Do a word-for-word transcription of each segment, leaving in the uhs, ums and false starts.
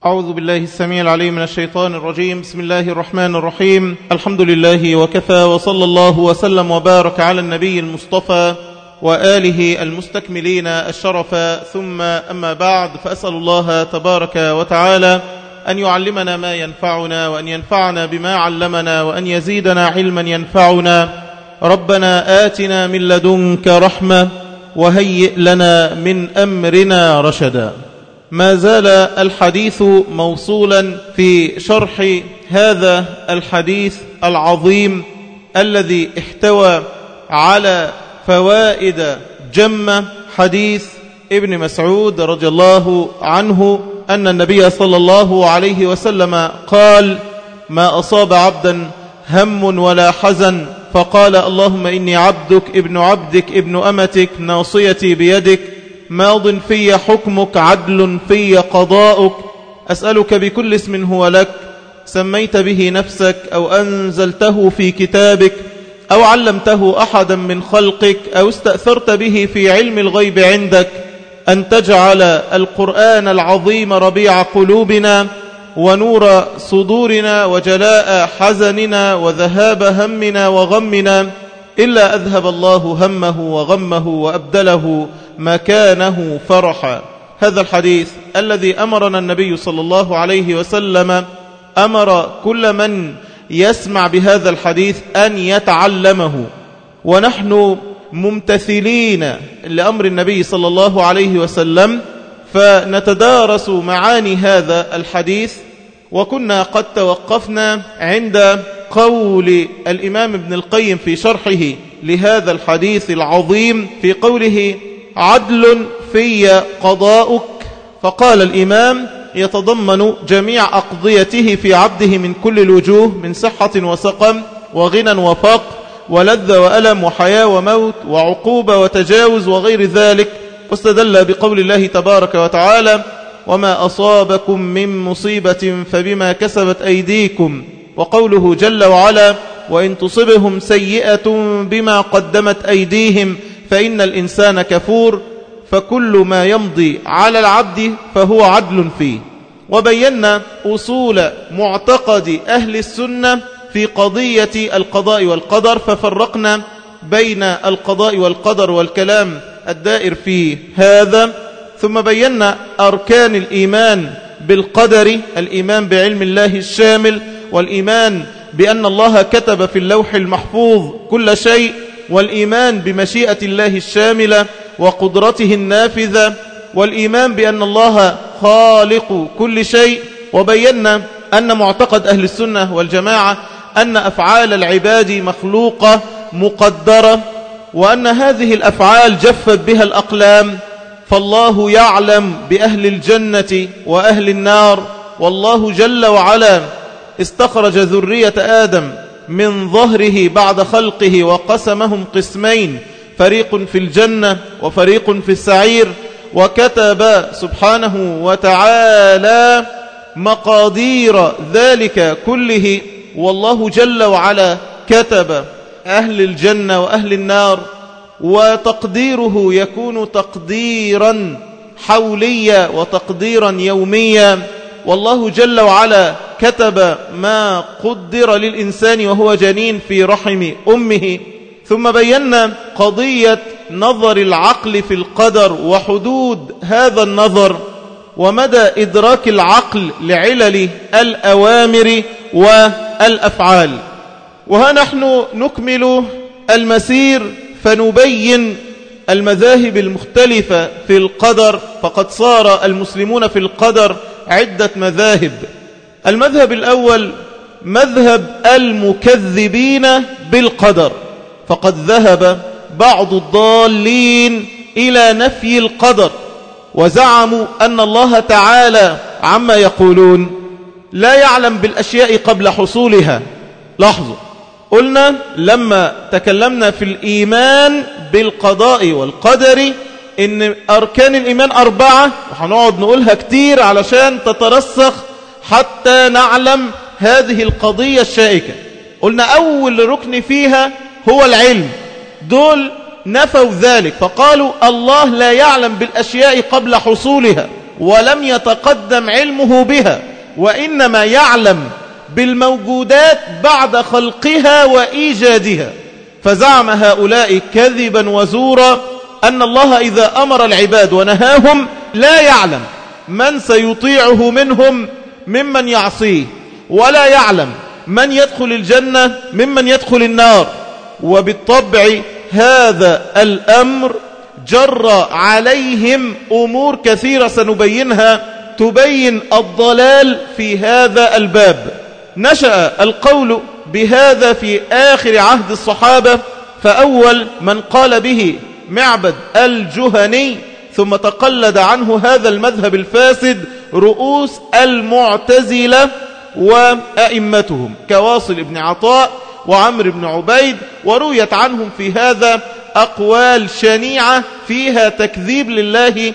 أعوذ بالله السميع العليم من الشيطان الرجيم. بسم الله الرحمن الرحيم. الحمد لله وكفى، وصلى الله وسلم وبارك على النبي المصطفى وآله المستكملين الشرف، ثم أما بعد، فأسأل الله تبارك وتعالى أن يعلمنا ما ينفعنا، وأن ينفعنا بما علمنا، وأن يزيدنا علما ينفعنا. ربنا آتنا من لدنك رحمة وهيئ لنا من أمرنا رشدا. ما زال الحديث موصولا في شرح هذا الحديث العظيم الذي احتوى على فوائد جمة، حديث ابن مسعود رضي الله عنه أن النبي صلى الله عليه وسلم قال: ما أصاب عبدا هم ولا حزن فقال اللهم إني عبدك ابن عبدك ابن أمتك ناصيتي بيدك ماض في حكمك عدل في قضاؤك أسألك بكل اسم هو لك سميت به نفسك أو أنزلته في كتابك أو علمته أحدا من خلقك أو استأثرت به في علم الغيب عندك أن تجعل القرآن العظيم ربيع قلوبنا ونور صدورنا وجلاء حزننا وذهاب همنا وغمنا، إلا أذهب الله همه وغمه وأبدله مكانه فرحا. هذا الحديث الذي أمرنا النبي صلى الله عليه وسلم أمر كل من يسمع بهذا الحديث أن يتعلمه، ونحن ممتثلين لأمر النبي صلى الله عليه وسلم فنتدارس معاني هذا الحديث. وكنا قد توقفنا عند قول الإمام ابن القيم في شرحه لهذا الحديث العظيم في قوله عدل في قضاؤك، فقال الإمام يتضمن جميع أقضيته في عبده من كل الوجوه، من صحة وسقم وغنى وفقر ولذة وألم وحياة وموت وعقوبة وتجاوز وغير ذلك. واستدل بقول الله تبارك وتعالى وما أصابكم من مصيبة فبما كسبت أيديكم، وقوله جل وعلا وإن تصبهم سيئة بما قدمت أيديهم فإن الإنسان كفور، فكل ما يمضي على العبد فهو عدل فيه. وبينا أصول معتقد أهل السنة في قضية القضاء والقدر، ففرقنا بين القضاء والقدر والكلام الدائر في هذا، ثم بينا أركان الإيمان بالقدر: الإيمان بعلم الله الشامل، والإيمان بأن الله كتب في اللوح المحفوظ كل شيء، والإيمان بمشيئة الله الشاملة وقدرته النافذة، والإيمان بأن الله خالق كل شيء. وبينا أن معتقد أهل السنة والجماعة أن أفعال العباد مخلوقة مقدرة، وأن هذه الأفعال جفت بها الأقلام، فالله يعلم بأهل الجنة وأهل النار. والله جل وعلا استخرج ذرية آدم من ظهره بعد خلقه وقسمهم قسمين، فريق في الجنة وفريق في السعير، وكتب سبحانه وتعالى مقادير ذلك كله. والله جل وعلا كتب أهل الجنة وأهل النار، وتقديره يكون تقديرا حوليا وتقديرا يوميا. والله جل وعلا كتب ما قدر للإنسان وهو جنين في رحم أمه. ثم بينا قضية نظر العقل في القدر وحدود هذا النظر، ومدى إدراك العقل لعلل الأوامر والأفعال. وها نحن نكمل المسير فنبين المذاهب المختلفة في القدر، فقد صار المسلمون في القدر عدة مذاهب. المذهب الأول مذهب المكذبين بالقدر، فقد ذهب بعض الضالين إلى نفي القدر، وزعموا أن الله تعالى عما يقولون لا يعلم بالأشياء قبل حصولها. لاحظوا، قلنا لما تكلمنا في الإيمان بالقضاء والقدر إن أركان الإيمان أربعة، وهنقعد نقولها كتير علشان تترسخ حتى نعلم هذه القضية الشائكة. قلنا أول ركن فيها هو العلم، دول نفوا ذلك فقالوا الله لا يعلم بالأشياء قبل حصولها، ولم يتقدم علمه بها، وإنما يعلم بالموجودات بعد خلقها وإيجادها. فزعم هؤلاء كذبا وزورا أن الله إذا أمر العباد ونهاهم لا يعلم من سيطيعه منهم ممن يعصيه، ولا يعلم من يدخل الجنة ممن يدخل النار. وبالطبع هذا الأمر جر عليهم أمور كثيرة سنبينها تبين الضلال في هذا الباب. نشأ القول بهذا في آخر عهد الصحابة، فأول من قال به معبد الجهني، ثم تقلد عنه هذا المذهب الفاسد رؤوس المعتزلة وأئمتهم كواصل بن عطاء وعمر بن عبيد، ورويت عنهم في هذا أقوال شنيعة فيها تكذيب لله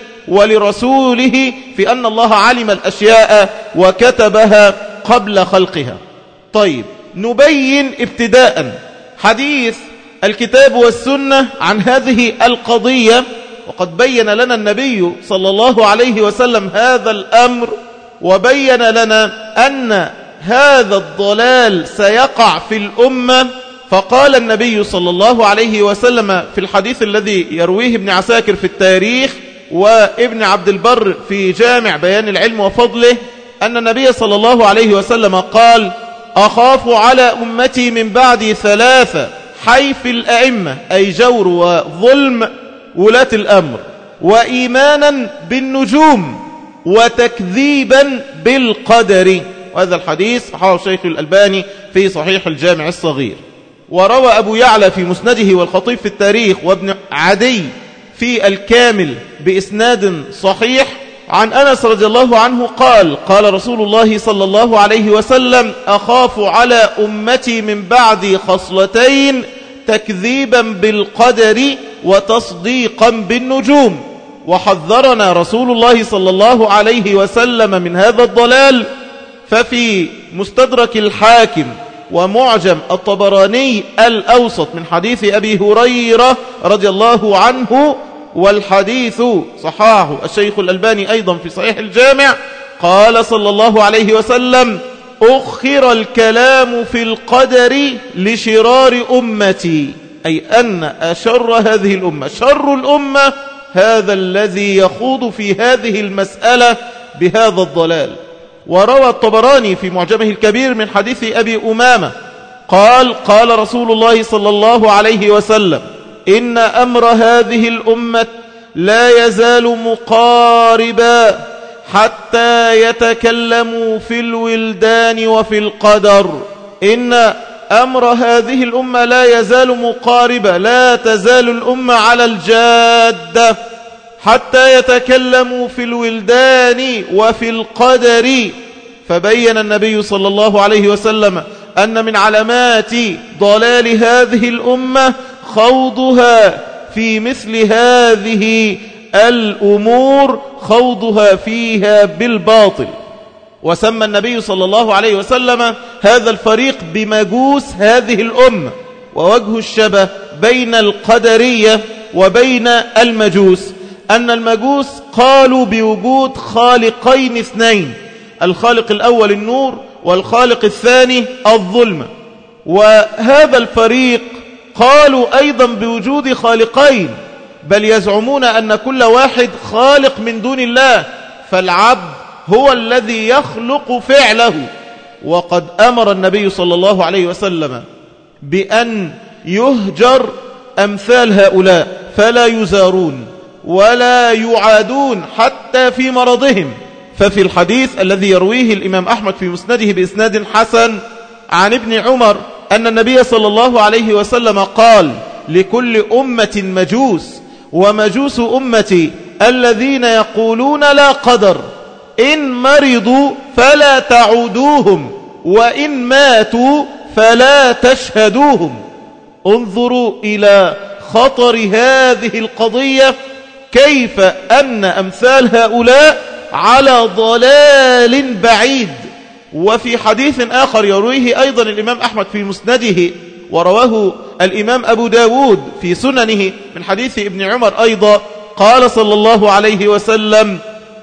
ولرسوله في أن الله علم الأشياء وكتبها قبل خلقها. طيب، نبين ابتداء حديث الكتاب والسنة عن هذه القضية، وقد بين لنا النبي صلى الله عليه وسلم هذا الأمر، وبين لنا أن هذا الضلال سيقع في الأمة. فقال النبي صلى الله عليه وسلم في الحديث الذي يرويه ابن عساكر في التاريخ وابن عبد البر في جامع بيان العلم وفضله، أن النبي صلى الله عليه وسلم قال: أخاف على أمتي من بعدي ثلاثة: حيف الأئمة، أي جور وظلم ولاة الأمر، وإيمانا بالنجوم، وتكذيبا بالقدر. وهذا الحديث صححه الشيخ الألباني في صحيح الجامع الصغير. وروى أبو يعلى في مسنده والخطيب في التاريخ وابن عدي في الكامل بإسناد صحيح عن أنس رضي الله عنه قال: قال رسول الله صلى الله عليه وسلم: أخاف على أمتي من بعدي خصلتين: تكذيبا بالقدر وتصديقا بالنجوم. وحذرنا رسول الله صلى الله عليه وسلم من هذا الضلال. ففي مستدرك الحاكم ومعجم الطبراني الأوسط من حديث أبي هريرة رضي الله عنه، والحديث صححه الشيخ الألباني أيضا في صحيح الجامع، قال صلى الله عليه وسلم: أخر الكلام في القدر لشرار أمتي، أي أن أشر هذه الأمة، شر الأمة، هذا الذي يخوض في هذه المسألة بهذا الضلال. وروى الطبراني في معجمه الكبير من حديث أبي أمامة قال: قال رسول الله صلى الله عليه وسلم: إن أمر هذه الأمة لا يزال مقاربا حتى يتكلموا في الولدان وفي القدر. إن أمر هذه الأمة لا يزال مقاربا، لا تزال الأمة على الجادة حتى يتكلموا في الولدان وفي القدر. فبين النبي صلى الله عليه وسلم أن من علامات ضلال هذه الأمة خوضها في مثل هذه الأمور، خوضها فيها بالباطل. وسمى النبي صلى الله عليه وسلم هذا الفريق بمجوس هذه الأمة. ووجه الشبه بين القدرية وبين المجوس أن المجوس قالوا بوجود خالقين اثنين: الخالق الأول النور، والخالق الثاني الظلمة. وهذا الفريق قالوا أيضا بوجود خالقين، بل يزعمون أن كل واحد خالق من دون الله، فالعبد هو الذي يخلق فعله. وقد أمر النبي صلى الله عليه وسلم بأن يهجر أمثال هؤلاء، فلا يزارون ولا يعادون حتى في مرضهم. ففي الحديث الذي يرويه الإمام أحمد في مسنده بإسناد حسن عن ابن عمر أن النبي صلى الله عليه وسلم قال: لكل أمة مجوس، ومجوس أمتي الذين يقولون لا قدر، إن مرضوا فلا تعودوهم، وإن ماتوا فلا تشهدوهم. انظروا إلى خطر هذه القضية، كيف أن أمثال هؤلاء على ضلال بعيد. وفي حديث آخر يرويه أيضا الإمام أحمد في مسنده، ورواه الإمام أبو داود في سننه من حديث ابن عمر أيضا، قال صلى الله عليه وسلم: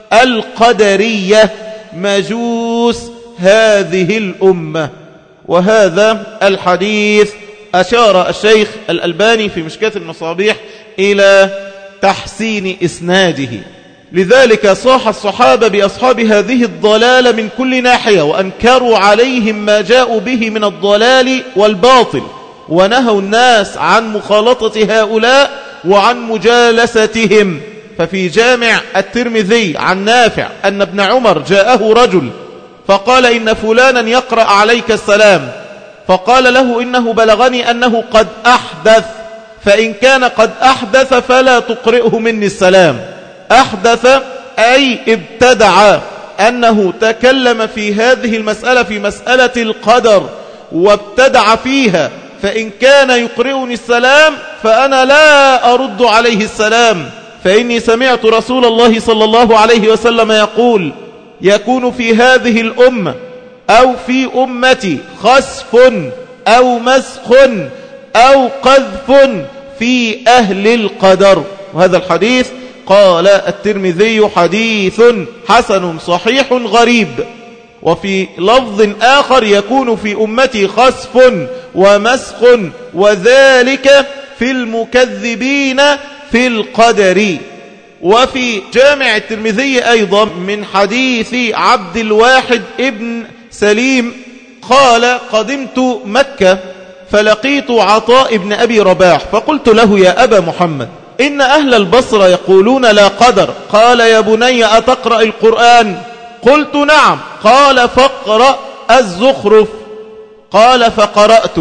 القدرية مجوس هذه الأمة. وهذا الحديث أشار الشيخ الألباني في مشكاة المصابيح إلى تحسين إسناده، لذلك صاح الصحابة بأصحاب هذه الضلالة من كل ناحية، وأنكروا عليهم ما جاءوا به من الضلال والباطل، ونهوا الناس عن مخالطة هؤلاء وعن مجالستهم. ففي جامع الترمذي عن نافع أن ابن عمر جاءه رجل فقال إن فلانا يقرأ عليك السلام، فقال له إنه بلغني أنه قد أحدث، فإن كان قد أحدث فلا تقرئه مني السلام. أحدث أي ابتدع، أنه تكلم في هذه المسألة في مسألة القدر وابتدع فيها، فإن كان يقرئني السلام فأنا لا أرد عليه السلام، فإني سمعت رسول الله صلى الله عليه وسلم يقول يكون في هذه الأمة أو في أمتي خسف أو مسخ أو قذف في أهل القدر. وهذا الحديث قال الترمذي حديث حسن صحيح غريب. وفي لفظ آخر يكون في أمتي خسف ومسخ وذلك في المكذبين في القدر. وفي جامع الترمذي أيضا من حديث عبد الواحد ابن سليم قال قدمت مكة فلقيت عطاء ابن أبي رباح فقلت له يا أبا محمد إن أهل البصرة يقولون لا قدر، قال يا بني أتقرأ القرآن؟ قلت نعم. قال فاقرأ الزخرف. قال فقرأت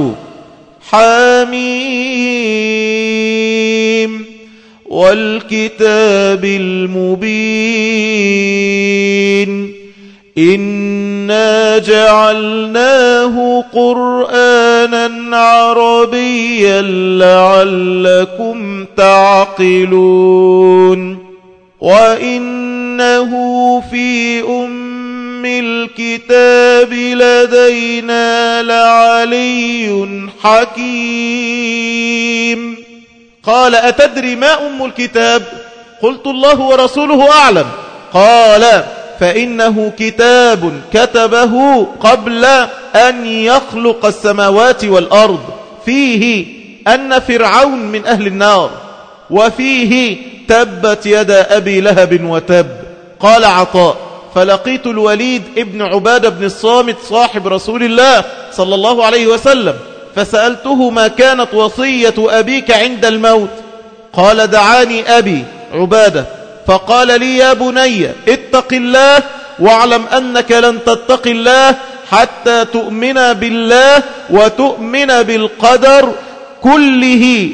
حميم والكتاب المبين إنا جعلناه قرآنا عربيا لعلكم تعقلون وإنه في أم الكتاب لدينا لعلي حكيم. قال أتدري ما أم الكتاب؟ قلت الله ورسوله أعلم. قال فإنه كتاب كتبه قبل أن يخلق السماوات والأرض، فيه أن فرعون من أهل النار، وفيه تبت يد أبي لهب وتب. قال عطاء فلقيت الوليد ابن عبادة بن الصامت صاحب رسول الله صلى الله عليه وسلم فسألته ما كانت وصية أبيك عند الموت؟ قال دعاني أبي عبادة فقال لي يا بني اتق الله واعلم أنك لن تتق الله حتى تؤمن بالله وتؤمن بالقدر كله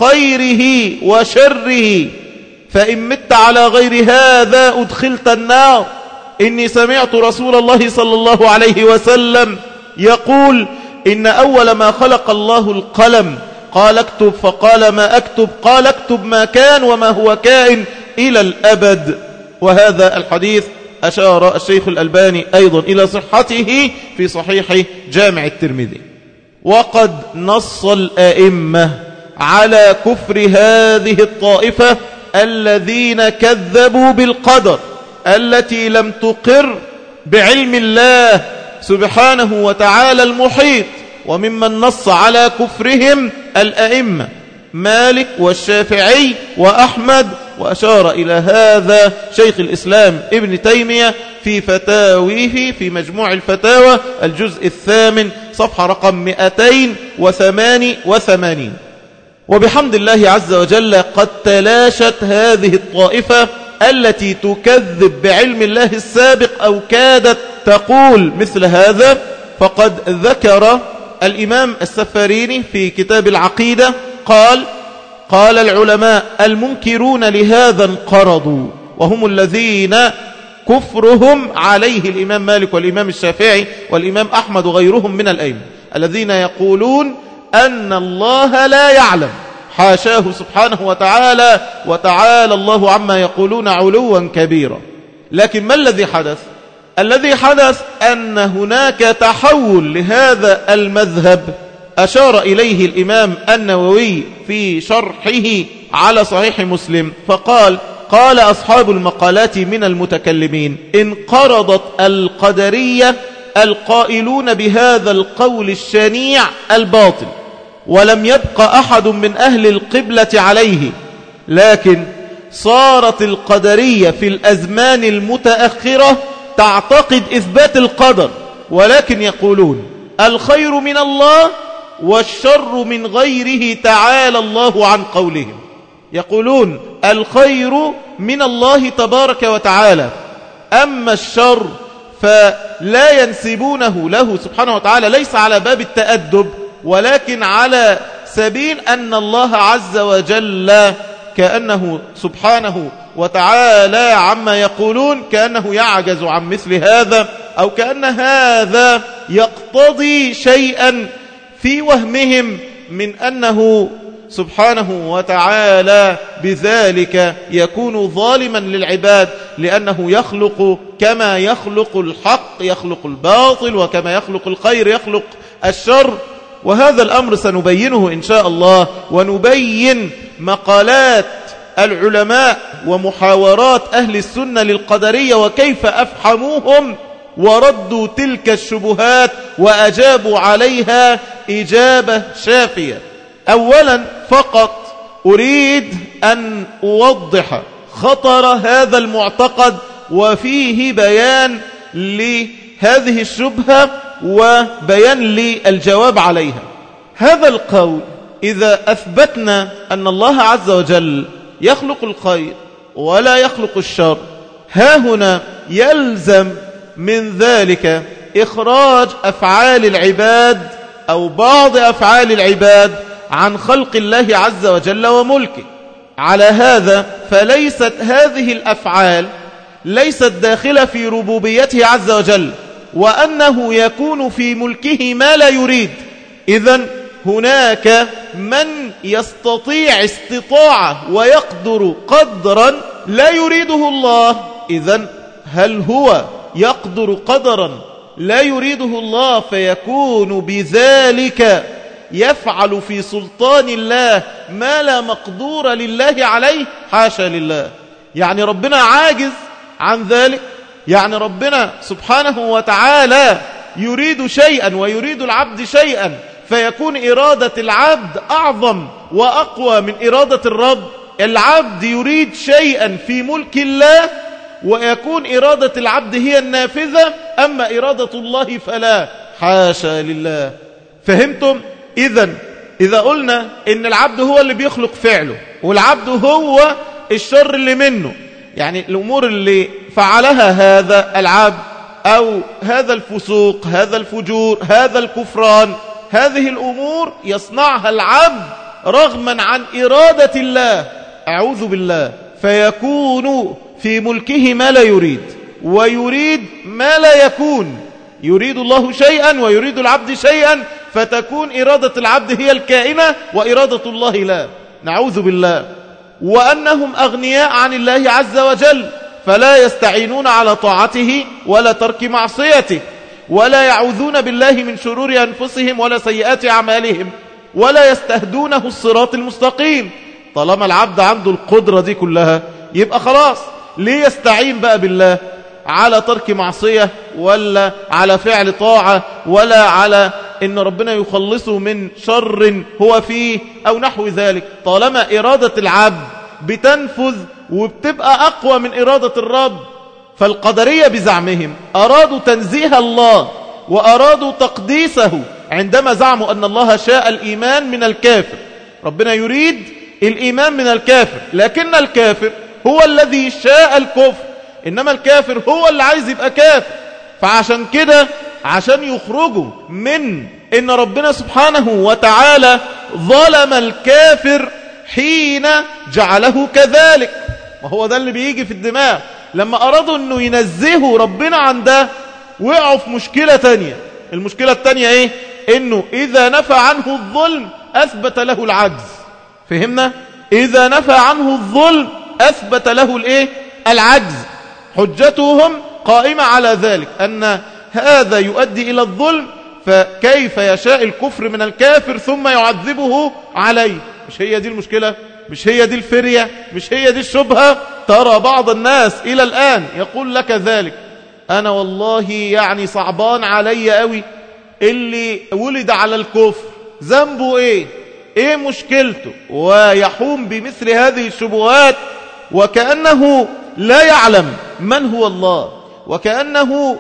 خيره وشره، فإن مت على غير هذا أدخلت النار. إني سمعت رسول الله صلى الله عليه وسلم يقول إن أول ما خلق الله القلم قال اكتب، فقال ما أكتب؟ قال اكتب ما كان وما هو كائن إلى الأبد. وهذا الحديث أشار الشيخ الألباني أيضا إلى صحته في صحيح جامع الترمذي. وقد نص الأئمة على كفر هذه الطائفة الذين كذبوا بالقدر التي لم تقر بعلم الله سبحانه وتعالى المحيط. وممن نص على كفرهم الأئمة مالك والشافعي وأحمد، وأشار إلى هذا شيخ الإسلام ابن تيمية في فتاويه في مجموع الفتاوى الجزء الثامن صفحة رقم مئتين وثمان وثمانين. وبحمد الله عز وجل قد تلاشت هذه الطائفة التي تكذب بعلم الله السابق أو كادت تقول مثل هذا. فقد ذكر الإمام السفاريني في كتاب العقيدة قال قال العلماء المنكرون لهذا انقرضوا، وهم الذين كفرهم عليه الإمام مالك والإمام الشافعي والإمام أحمد وغيرهم من الأئمة الذين يقولون أن الله لا يعلم، حاشاه سبحانه وتعالى، وتعالى الله عما يقولون علوا كبيرا. لكن ما الذي حدث؟ الذي حدث أن هناك تحول لهذا المذهب أشار إليه الإمام النووي في شرحه على صحيح مسلم، فقال قال أصحاب المقالات من المتكلمين: انقرضت القدرية القائلون بهذا القول الشنيع الباطل، ولم يبق أحد من أهل القبلة عليه، لكن صارت القدرية في الأزمان المتأخرة تعتقد إثبات القدر، ولكن يقولون الخير من الله والشر من غيره تعالى الله عن قولهم. يقولون الخير من الله تبارك وتعالى، أما الشر فلا ينسبونه له سبحانه وتعالى، ليس على باب التأدب، ولكن على سبيل أن الله عز وجل كأنه سبحانه وتعالى عما يقولون كأنه يعجز عن مثل هذا، أو كأن هذا يقتضي شيئا في وهمهم من أنه سبحانه وتعالى بذلك يكون ظالما للعباد، لأنه يخلق كما يخلق الحق يخلق الباطل، وكما يخلق الخير يخلق الشر. وهذا الأمر سنبينه إن شاء الله، ونبين مقالات العلماء ومحاورات أهل السنة للقدرية وكيف أفحموهم وردوا تلك الشبهات وأجابوا عليها إجابة شافية. أولا فقط أريد أن أوضح خطر هذا المعتقد وفيه بيان لهذه الشبهة وبيان للجواب عليها. هذا القول إذا أثبتنا أن الله عز وجل يخلق الخير ولا يخلق الشر، ها هنا يلزم من ذلك إخراج أفعال العباد أو بعض أفعال العباد عن خلق الله عز وجل وملكه. على هذا فليست هذه الأفعال ليست داخلة في ربوبيته عز وجل، وأنه يكون في ملكه ما لا يريد. إذن هناك من يستطيع استطاعة ويقدر قدرا لا يريده الله، إذن هل هو يقدر قدرا لا يريده الله فيكون بذلك يفعل في سلطان الله ما لا مقدور لله عليه؟ حاشا لله. يعني ربنا عاجز عن ذلك؟ يعني ربنا سبحانه وتعالى يريد شيئا ويريد العبد شيئا فيكون إرادة العبد أعظم وأقوى من إرادة الرب؟ العبد يريد شيئا في ملك الله ويكون إرادة العبد هي النافذة، أما إرادة الله فلا، حاشا لله. فهمتم؟ إذن إذا قلنا إن العبد هو اللي بيخلق فعله والعبد هو الشر اللي منه، يعني الأمور اللي فعلها هذا العبد أو هذا الفسوق هذا الفجور هذا الكفران، هذه الأمور يصنعها العبد رغما عن إرادة الله، أعوذ بالله، فيكون في ملكه ما لا يريد ويريد ما لا يكون. يريد الله شيئا ويريد العبد شيئا، فتكون إرادة العبد هي الكائنة وإرادة الله لا، نعوذ بالله. وأنهم أغنياء عن الله عز وجل، فلا يستعينون على طاعته ولا ترك معصيته، ولا يعوذون بالله من شرور أنفسهم ولا سيئات أعمالهم، ولا يستهدونه الصراط المستقيم. طالما العبد عنده القدرة دي كلها يبقى خلاص، ليه يستعين بقى بالله على ترك معصية ولا على فعل طاعة ولا على إن ربنا يخلصه من شر هو فيه أو نحو ذلك؟ طالما إرادة العبد بتنفذ وبتبقى أقوى من إرادة الرب. فالقدرية بزعمهم أرادوا تنزيه الله وأرادوا تقديسه عندما زعموا أن الله شاء الإيمان من الكافر. ربنا يريد الإيمان من الكافر، لكن الكافر هو الذي شاء الكفر، إنما الكافر هو اللي عايز يبقى كافر. فعشان كده عشان يخرجوا من إن ربنا سبحانه وتعالى ظلم الكافر حين جعله كذلك، وهو ده اللي بيجي في الدماغ. لما أرادوا أنه ينزهوا ربنا عن ده وقعوا في مشكلة تانية. المشكلة التانية إيه؟ إنه إذا نفى عنه الظلم أثبت له العجز. فهمنا؟ إذا نفى عنه الظلم أثبت له الإيه؟ العجز. حجتهم قائمة على ذلك أن هذا يؤدي إلى الظلم، فكيف يشاء الكفر من الكافر ثم يعذبه عليه؟ مش هي دي المشكلة؟ مش هي دي الفرية؟ مش هي دي الشبهة؟ ترى بعض الناس إلى الآن يقول لك ذلك. أنا والله يعني صعبان علي قوي اللي ولد على الكفر، ذنبه إيه؟ إيه مشكلته؟ ويحوم بمثل هذه الشبهات وكأنه لا يعلم من هو الله، وكأنه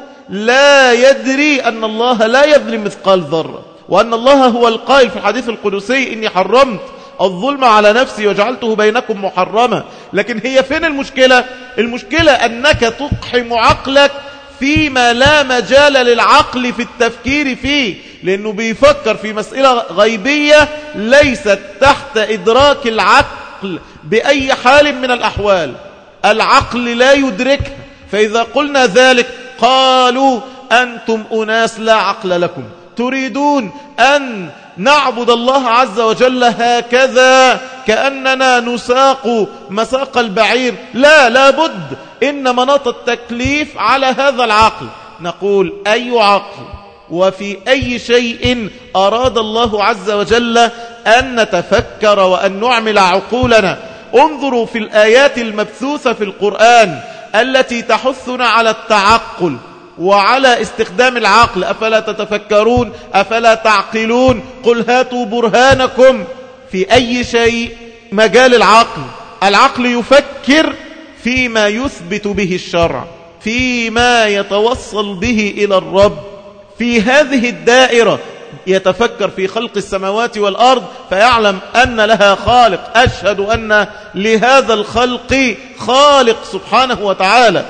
لا يدري أن الله لا يظلم مثقال ذرة، وأن الله هو القائل في الحديث القدسي إني حرمت الظلم على نفسي وجعلته بينكم محرما. لكن هي فين المشكلة؟ المشكلة أنك تقحم عقلك فيما لا مجال للعقل في التفكير فيه، لأنه بيفكر في مسألة غيبية ليست تحت إدراك العقل بأي حال من الأحوال، العقل لا يدركها. فإذا قلنا ذلك قالوا أنتم أناس لا عقل لكم، تريدون أن نعبد الله عز وجل هكذا كأننا نساق مساق البعير. لا لابد إن مناط التكليف على هذا العقل. نقول أي عقل وفي أي شيء أراد الله عز وجل أن نتفكر وأن نعمل عقولنا. انظروا في الآيات المبثوثة في القرآن التي تحثنا على التعقل وعلى استخدام العقل. أفلا تتفكرون أفلا تعقلون قل هاتوا برهانكم. في أي شيء مجال العقل، العقل يفكر فيما يثبت به الشرع، فيما يتوصل به إلى الرب. في هذه الدائرة يتفكر في خلق السماوات والأرض فيعلم أن لها خالق، أشهد أن لهذا الخلق خالق سبحانه وتعالى.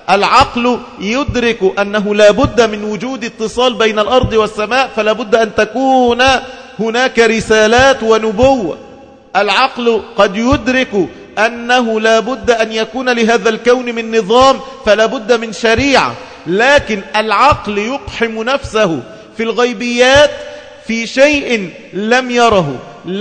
العقل يدرك أنه لا بد من وجود اتصال بين الأرض والسماء، فلا بد أن تكون هناك رسالات ونبوة. العقل قد يدرك أنه لا بد أن يكون لهذا الكون من نظام، فلا بد من شريعة. لكن العقل يقحم نفسه في الغيبيات في شيء لم يره،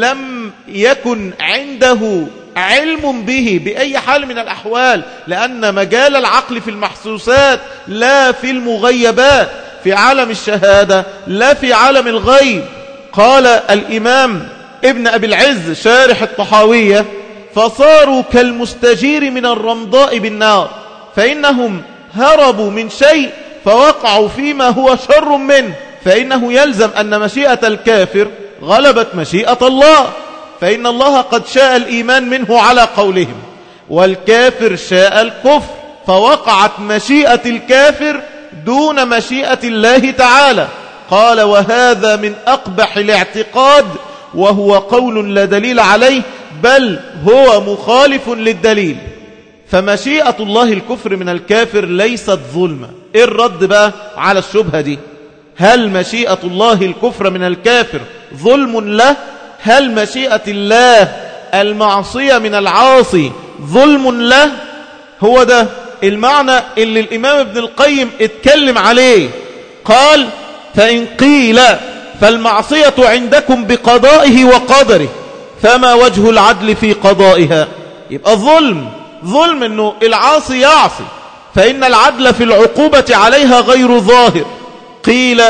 لم يكن عنده علم به بأي حال من الأحوال، لأن مجال العقل في المحسوسات لا في المغيبات، في عالم الشهادة لا في عالم الغيب. قال الإمام ابن أبي العز شارح الطحاوية فصاروا كالمستجير من الرمضاء بالنار، فإنهم هربوا من شيء فوقعوا فيما هو شر منه، فإنه يلزم أن مشيئة الكافر غلبت مشيئة الله، فإن الله قد شاء الإيمان منه على قولهم، والكافر شاء الكفر، فوقعت مشيئة الكافر دون مشيئة الله تعالى. قال وهذا من أقبح الاعتقاد، وهو قول لا دليل عليه بل هو مخالف للدليل. فمشيئة الله الكفر من الكافر ليست ظلمة. إيه الرد بقى على الشبهة دي؟ هل مشيئة الله الكفر من الكافر ظلم له؟ هل مشيئة الله المعصية من العاصي ظلم له؟ هو ده المعنى اللي الإمام ابن القيم اتكلم عليه. قال فإن قيل فالمعصية عندكم بقضائه وقدره فما وجه العدل في قضائها؟ يبقى ظلم، ظلم انه العاصي يعصي، فإن العدل في العقوبة عليها غير ظاهر. قيل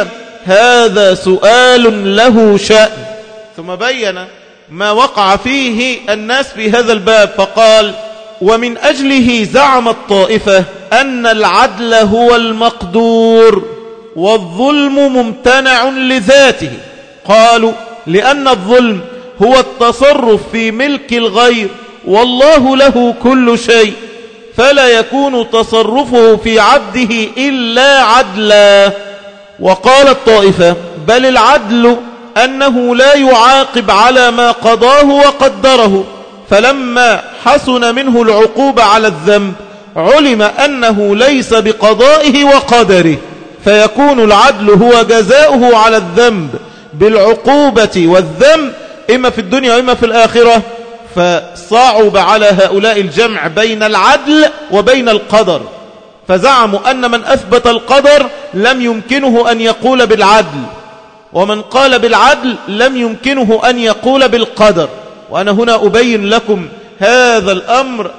هذا سؤال له شأن، ثم بين ما وقع فيه الناس في هذا الباب فقال ومن أجله زعم الطائفة أن العدل هو المقدور والظلم ممتنع لذاته. قالوا لأن الظلم هو التصرف في ملك الغير والله له كل شيء، فلا يكون تصرفه في عبده إلا عدلا. وقال الطائفة بل العدل أنه لا يعاقب على ما قضاه وقدره، فلما حسن منه العقوبة على الذنب علم أنه ليس بقضائه وقدره، فيكون العدل هو جزاؤه على الذنب بالعقوبة والذنب إما في الدنيا وإما في الآخرة. فصعب على هؤلاء الجمع بين العدل وبين القدر، فزعموا أن من أثبت القدر لم يمكنه أن يقول بالعدل، ومن قال بالعدل لم يمكنه أن يقول بالقدر. وأنا هنا أبين لكم هذا الأمر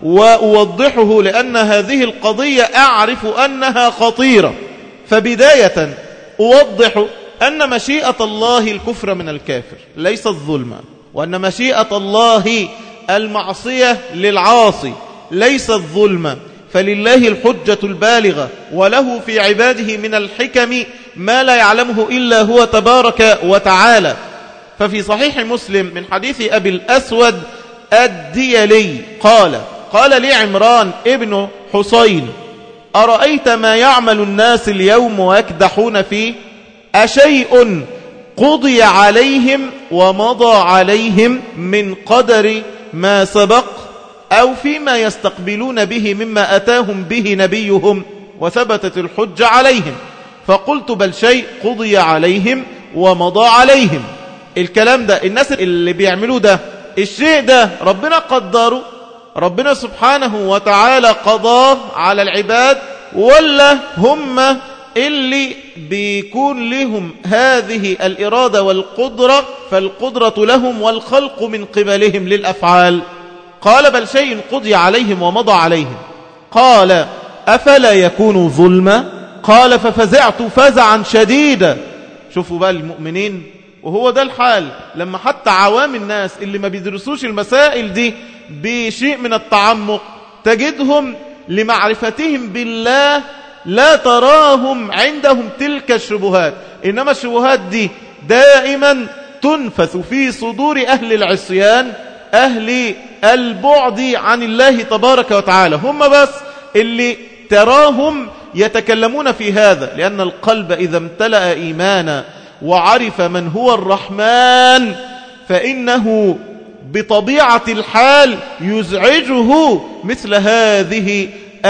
وأوضحه لأن هذه القضية أعرف أنها خطيرة. فبداية أوضح أن مشيئة الله الكفر من الكافر ليست ظلما، وأن مشيئة الله المعصية للعاصي ليس الظلم، فلله الحجة البالغة، وله في عباده من الحكم ما لا يعلمه إلا هو تبارك وتعالى. ففي صحيح مسلم من حديث أبي الأسود الديلي قال قال لي عمران ابن حسين: أرأيت ما يعمل الناس اليوم ويكدحون فيه؟ أشيء قضي عليهم ومضى عليهم من قدر ما سبق، أو فيما يستقبلون به مما أتاهم به نبيهم وثبتت الحج عليهم؟ فقلت: بل شيء قضي عليهم ومضى عليهم. الكلام ده الناس اللي بيعملوا ده، الشيء ده ربنا قدره، ربنا سبحانه وتعالى قضاه على العباد، ولا هم اللي بيكون لهم هذه الإرادة والقدرة، فالقدرة لهم والخلق من قبلهم للأفعال؟ قال: بل شيء قضي عليهم ومضى عليهم. قال: أفلا يكون ظلما؟ قال: ففزعت فزعا شديدا. شوفوا بقى المؤمنين، وهو ده الحال لما حتى عوام الناس اللي ما بيدرسوش المسائل دي بشيء من التعمق، تجدهم لمعرفتهم بالله لا تراهم عندهم تلك الشبهات، إنما الشبهات دي دائما تنفث في صدور أهل العصيان، أهل البعد عن الله تبارك وتعالى، هم بس اللي تراهم يتكلمون في هذا، لأن القلب إذا امتلأ إيمانا وعرف من هو الرحمن فإنه بطبيعة الحال يزعجه مثل هذه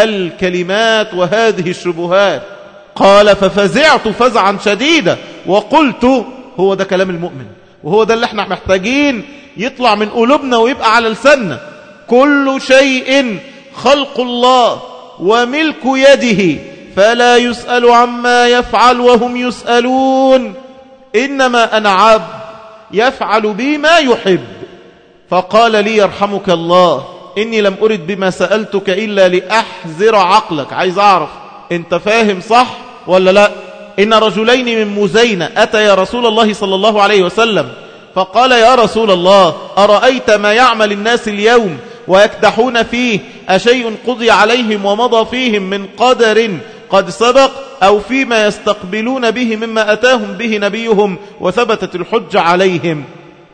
الكلمات وهذه الشبهات. قال: ففزعت فزعا شديدا وقلت، هو ده كلام المؤمن، وهو ده اللي احنا محتاجين يطلع من قلوبنا ويبقى على لساننا: كل شيء خلق الله وملك يده، فلا يسأل عما يفعل وهم يسألون، إنما أنا عبد يفعل بي ما يحب. فقال لي: يرحمك الله، إني لم أرد بما سألتك إلا لأحذر عقلك. عايز أعرف أنت فاهم صح ولا لا؟ إن رجلين من مزينة أتى يا رسول الله صلى الله عليه وسلم فقال: يا رسول الله، أرأيت ما يعمل الناس اليوم ويكدحون فيه؟ أشيء قضي عليهم ومضى فيهم من قدر قد سبق، أو فيما يستقبلون به مما أتاهم به نبيهم وثبتت الحج عليهم؟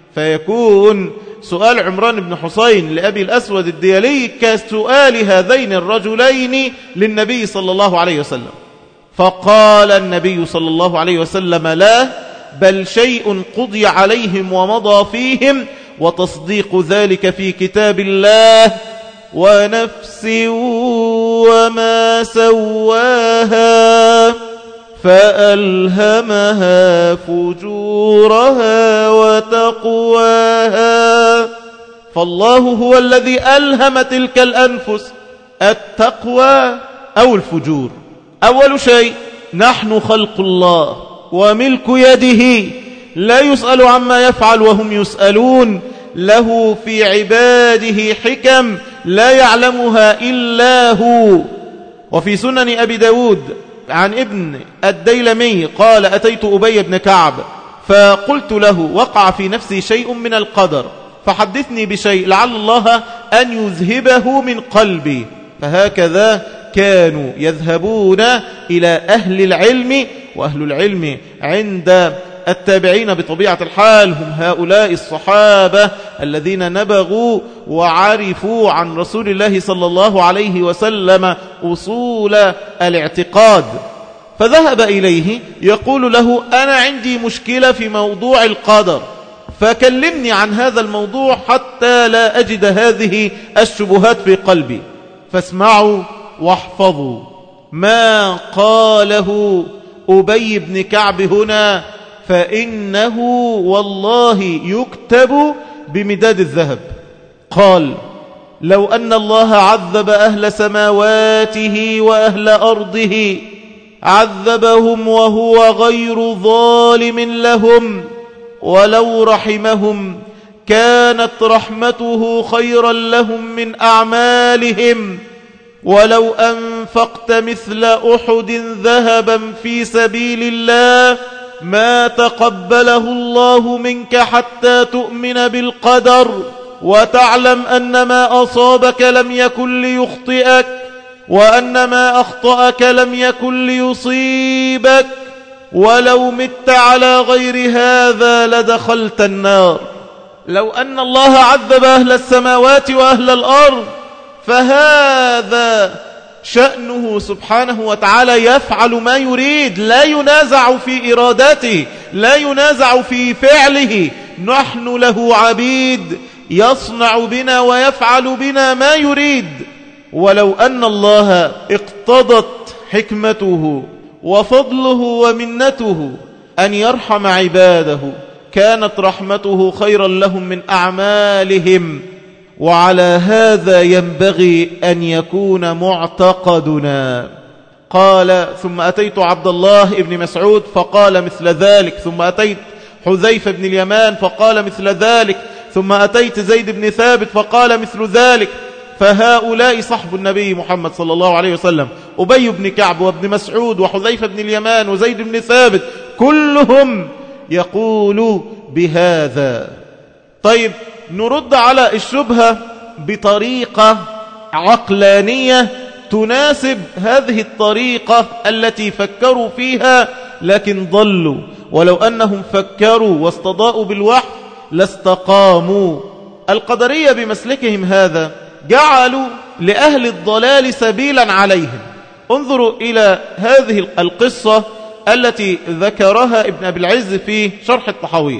فيكون سؤال عمران بن حسين لأبي الأسود الديلي كسؤال هذين الرجلين للنبي صلى الله عليه وسلم. فقال النبي صلى الله عليه وسلم: لا، بل شيء قضي عليهم ومضى فيهم، وتصديق ذلك في كتاب الله. ونفس وما سواها فألهمها فجورها وتقواها. فالله هو الذي ألهم تلك الأنفس التقوى أو الفجور. أول شيء، نحن خلق الله وملك يده، لا يسأل عما يفعل وهم يسألون، له في عباده حكم لا يعلمها إلا هو. وفي سنن أبي داود عن ابن الديلمي قال: أتيت أبي بن كعب فقلت له: وقع في نفسي شيء من القدر، فحدثني بشيء لعل الله أن يذهبه من قلبي. فهكذا كانوا يذهبون إلى أهل العلم، وأهل العلم عند التابعين بطبيعة الحال هم هؤلاء الصحابة الذين نبغوا وعرفوا عن رسول الله صلى الله عليه وسلم أصول الاعتقاد. فذهب إليه يقول له: أنا عندي مشكلة في موضوع القدر، فكلمني عن هذا الموضوع حتى لا أجد هذه الشبهات في قلبي. فاسمعوا واحفظوا ما قاله أبي بن كعب هنا، فإنه والله يكتب بمداد الذهب. قال: لو أن الله عذب أهل سماواته وأهل أرضه عذبهم وهو غير ظالم لهم، ولو رحمهم كانت رحمته خيرا لهم من أعمالهم، ولو أنفقت مثل أحد ذهبا في سبيل الله ما تقبله الله منك حتى تؤمن بالقدر، وتعلم أن ما أصابك لم يكن ليخطئك وأن ما أخطأك لم يكن ليصيبك ولو مت على غير هذا لدخلت النار. لو أن الله عذب أهل السماوات وأهل الأرض فهذا شأنه سبحانه وتعالى، يفعل ما يريد، لا ينازع في إرادته، لا ينازع في فعله. نحن له عبيد، يصنع بنا ويفعل بنا ما يريد. ولو أن الله اقتضت حكمته وفضله ومنته أن يرحم عباده كانت رحمته خيرا لهم من أعمالهم. وعلى هذا ينبغي أن يكون معتقدنا. قال ثم أتيت عبد الله بن مسعود فقال مثل ذلك، ثم أتيت حذيفة بن اليمان فقال مثل ذلك، ثم أتيت زيد بن ثابت فقال مثل ذلك. فهؤلاء صحب النبي محمد صلى الله عليه وسلم، أبي بن كعب وابن مسعود وحذيفة بن اليمان وزيد بن ثابت، كلهم يقول بهذا. طيب نرد على الشبهة بطريقة عقلانية تناسب هذه الطريقة التي فكروا فيها لكن ضلوا. ولو أنهم فكروا واستضاءوا بالوحي لاستقاموا. القدرية بمسلكهم هذا جعلوا لأهل الضلال سبيلا عليهم. انظروا إلى هذه القصة التي ذكرها ابن أبي العز في شرح الطحاوية.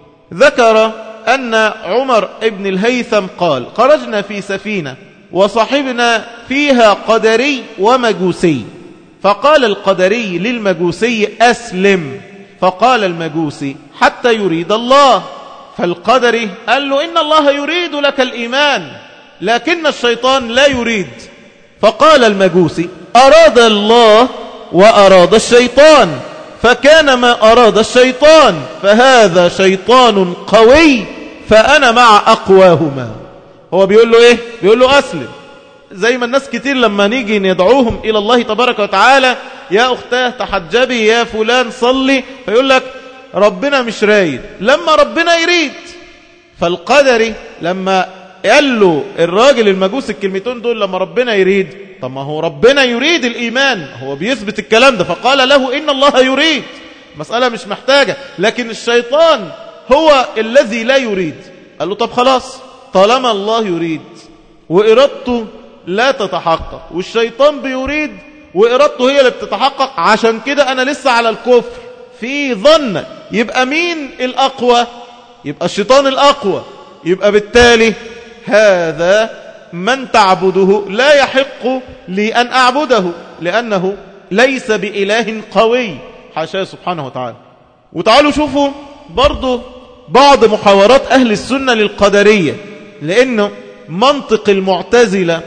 ذكر أن عمر ابن الهيثم قال: خرجنا في سفينة وصحبنا فيها قدري ومجوسي، فقال القدري للمجوسي: أسلم. فقال المجوسي: حتى يريد الله. فالقدري قال له: إن الله يريد لك الإيمان لكن الشيطان لا يريد. فقال المجوسي: أراد الله وأراد الشيطان، فكان ما أراد الشيطان، فهذا شيطان قوي فأنا مع أقواهما. هو بيقول له إيه؟ بيقول له أسلم. زي ما الناس كتير لما نيجي ندعوهم إلى الله تبارك وتعالى: يا أختاه تحجبي، يا فلان صلي، فيقول لك ربنا مش رايد، لما ربنا يريد. فالقدري لما قال له الراجل المجوس الكلمتين دول: لما ربنا يريد، طب ما هو ربنا يريد الإيمان، هو بيثبت الكلام ده. فقال له: إن الله يريد، مسألة مش محتاجة، لكن الشيطان هو الذي لا يريد. قال له: طب خلاص، طالما الله يريد وإرادته لا تتحقق والشيطان بيريد وإرادته هي اللي بتتحقق، عشان كده أنا لسه على الكفر في ظن، يبقى مين الأقوى؟ يبقى الشيطان الأقوى. يبقى بالتالي هذا من تعبده لا يحق لي أن أعبده، لأنه ليس بإله قوي، حاشاه سبحانه وتعالى. وتعالوا شوفوا برضو بعض محاورات أهل السنة للقدرية، لأنه منطق المعتزلة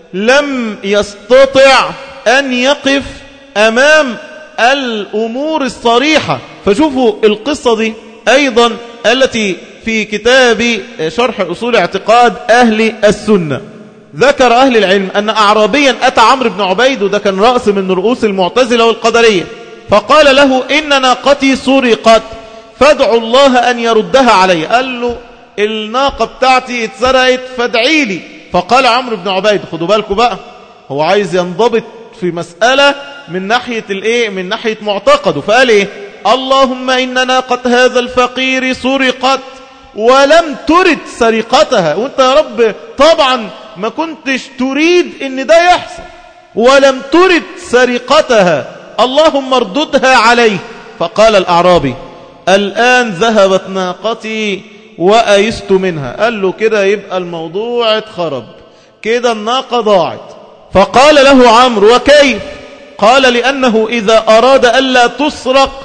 لم يستطع أن يقف أمام الأمور الصريحة. فشوفوا القصة دي أيضا التي في كتاب شرح أصول اعتقاد أهل السنة. ذكر أهل العلم أن أعرابيا أتى عمرو بن عبيد، وده كان رأس من رؤوس المعتزلة والقدرية، فقال له: إن ناقتي سرقت فادعوا الله أن يردها علي. قال له: الناقة بتاعتي اتسرقت فادعي لي. فقال عمرو بن عبيد، خدوا بالكم بقى، هو عايز ينضبط في مسألة من ناحية الايه، من ناحية معتقده. فقال ايه؟ اللهم إن ناقة هذا الفقير سرقت ولم ترد سرقتها، وانت يا رب طبعا ما كنتش تريد ان ده يحصل، ولم ترد سرقتها، اللهم ارددها عليه. فقال الأعرابي: الآن ذهبت ناقتي وأيست منها. قال له: كده يبقى الموضوع اتخرب، كده الناقة ضاعت. فقال له عمرو: وكيف؟ قال: لأنه إذا أراد ألا تسرق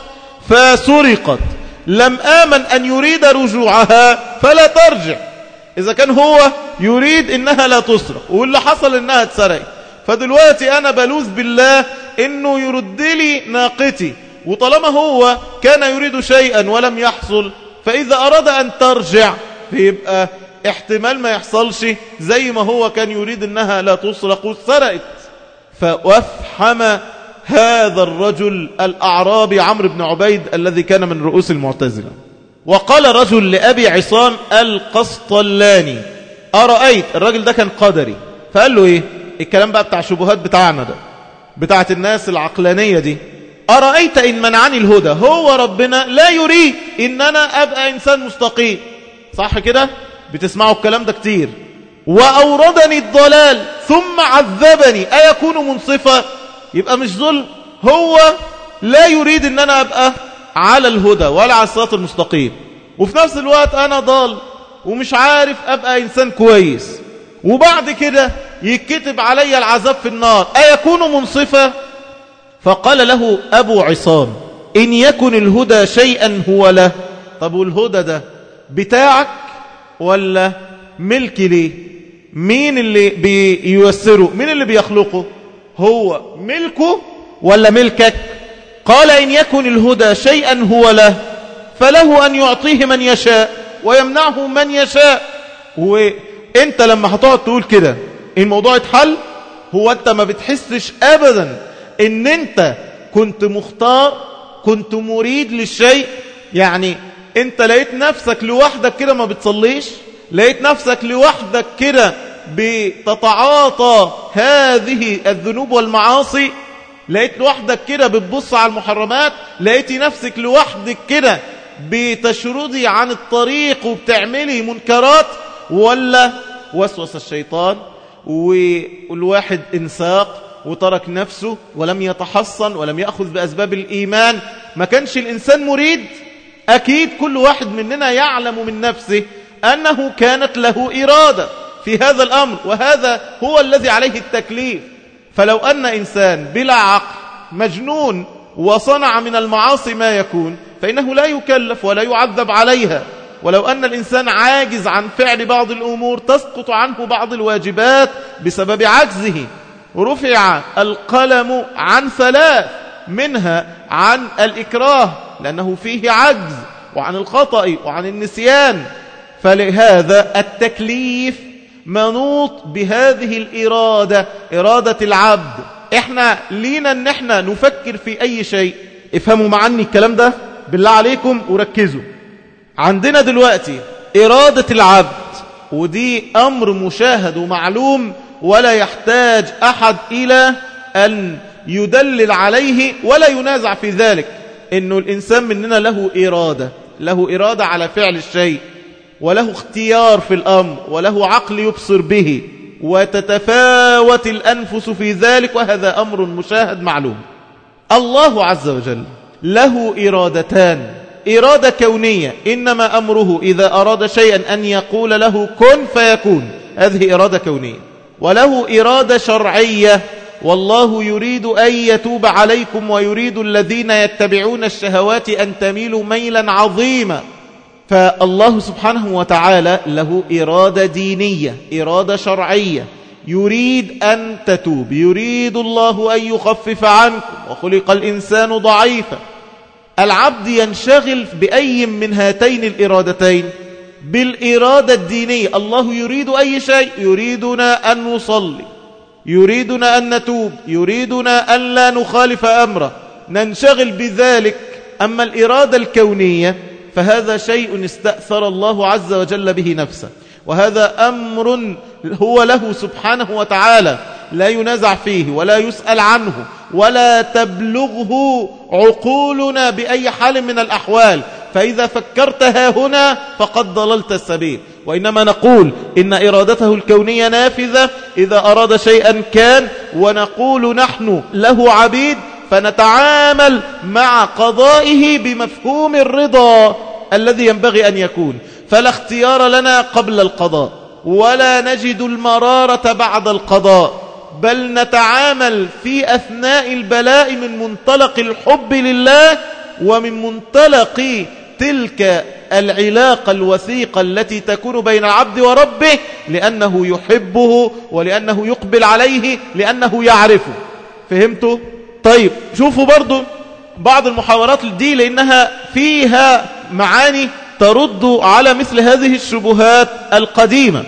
فسرقت لم آمن أن يريد رجوعها فلا ترجع. إذا كان هو يريد إنها لا تسرق واللي حصل إنها اتسرقت، فدلوقتي أنا بلوذ بالله إنه يرد لي ناقتي، وطالما هو كان يريد شيئا ولم يحصل، فإذا أراد أن ترجع فيبقى احتمال ما يحصلش زي ما هو كان يريد إنها لا تسرق واتسرقت. فأفحم هذا الرجل الأعرابي عمرو بن عبيد الذي كان من رؤوس المعتزلة. وقال رجل لأبي عصام القسطلاني: أرأيت، الراجل ده كان قدري، فقال له إيه الكلام بقى بتاع الشبهات بتاعنا ده، بتاعت الناس العقلانية دي، أرأيت إن منعني الهدى، هو ربنا لا يريد إن أنا أبقى إنسان مستقيم، صح كده؟ بتسمعوا الكلام ده كتير. وأوردني الضلال ثم عذبني أيكون منصفا؟ يبقى مش ظلم، هو لا يريد إن أنا أبقى على الهدى ولا على الصراط المستقيم، وفي نفس الوقت أنا ضال ومش عارف أبقى إنسان كويس، وبعد كده يكتب علي العذاب في النار، أيكون منصفا؟ فقال له أبو عصام إن يكن الهدى شيئا هو له. طب والهدى ده بتاعك ولا ملك ليه؟ مين اللي بييسره؟ مين اللي بيخلقه؟ هو ملكه ولا ملكك؟ قال إن يكن الهدى شيئا هو له فله أن يعطيه من يشاء ويمنعه من يشاء. وانت لما هتقعد تقول كده الموضوع اتحل، هو انت ما بتحسش ابدا ان انت كنت مختار، كنت مريد للشيء؟ يعني انت لقيت نفسك لوحدك كده ما بتصليش، لقيت نفسك لوحدك كده بتتعاطى هذه الذنوب والمعاصي، لقيت لوحدك كده بتبص على المحرمات، لقيت نفسك لوحدك كده بتشردي عن الطريق وبتعملي منكرات، ولا وسوس الشيطان والواحد انساق وترك نفسه ولم يتحصن ولم يأخذ بأسباب الإيمان؟ ما كانش الإنسان مريد؟ أكيد كل واحد مننا يعلم من نفسه أنه كانت له إرادة في هذا الأمر، وهذا هو الذي عليه التكليف. فلو أن إنسان بلا عقل مجنون وصنع من المعاصي ما يكون، فإنه لا يكلف ولا يعذب عليها. ولو أن الإنسان عاجز عن فعل بعض الأمور تسقط عنه بعض الواجبات بسبب عجزه. رفع القلم عن ثلاث، منها عن الإكراه لأنه فيه عجز، وعن الخطأ وعن النسيان. فلهذا التكليف منوط بهذه الإرادة، إرادة العبد. إحنا لينا أن إحنا نفكر في أي شيء. افهموا معني الكلام ده بالله عليكم وركزوا. عندنا دلوقتي إرادة العبد، ودي أمر مشاهد ومعلوم ولا يحتاج أحد إلى أن يدلل عليه ولا ينازع في ذلك، إنه الإنسان مننا له إرادة، له إرادة على فعل الشيء، وله اختيار في الأمر، وله عقل يبصر به، وتتفاوت الأنفس في ذلك، وهذا أمر مشاهد معلوم. الله عز وجل له إرادتان، إرادة كونية إنما أمره إذا أراد شيئا أن يقول له كن فيكون، هذه إرادة كونية. وله إرادة شرعية، والله يريد أن يتوب عليكم ويريد الذين يتبعون الشهوات أن تميلوا ميلا عظيما. فالله سبحانه وتعالى له إرادة دينية، إرادة شرعية، يريد أن تتوب، يريد الله أن يخفف عنكم، وخلق الإنسان ضعيفا. العبد ينشغل بأي من هاتين الإرادتين؟ بالإرادة الدينية. الله يريد أي شيء، يريدنا أن نصلي، يريدنا أن نتوب، يريدنا أن لا نخالف أمره، ننشغل بذلك. أما الإرادة الكونية فهذا شيء استأثر الله عز وجل به نفسه، وهذا أمر هو له سبحانه وتعالى لا ينازع فيه ولا يسأل عنه، ولا تبلغه عقولنا بأي حال من الأحوال. فإذا فكرتها هنا فقد ضللت السبيل. وإنما نقول إن إرادته الكونية نافذة، إذا أراد شيئا كان، ونقول نحن له عبيد، فنتعامل مع قضائه بمفهوم الرضا الذي ينبغي أن يكون. فلا اختيار لنا قبل القضاء، ولا نجد المرارة بعد القضاء، بل نتعامل في أثناء البلاء من منطلق الحب لله، ومن منطلق تلك العلاقة الوثيقة التي تكون بين العبد وربه، لأنه يحبه ولأنه يقبل عليه، لأنه يعرفه. فهمتوا؟ طيب شوفوا برضو بعض المحاورات دي، لأنها فيها معاني ترد على مثل هذه الشبهات القديمة.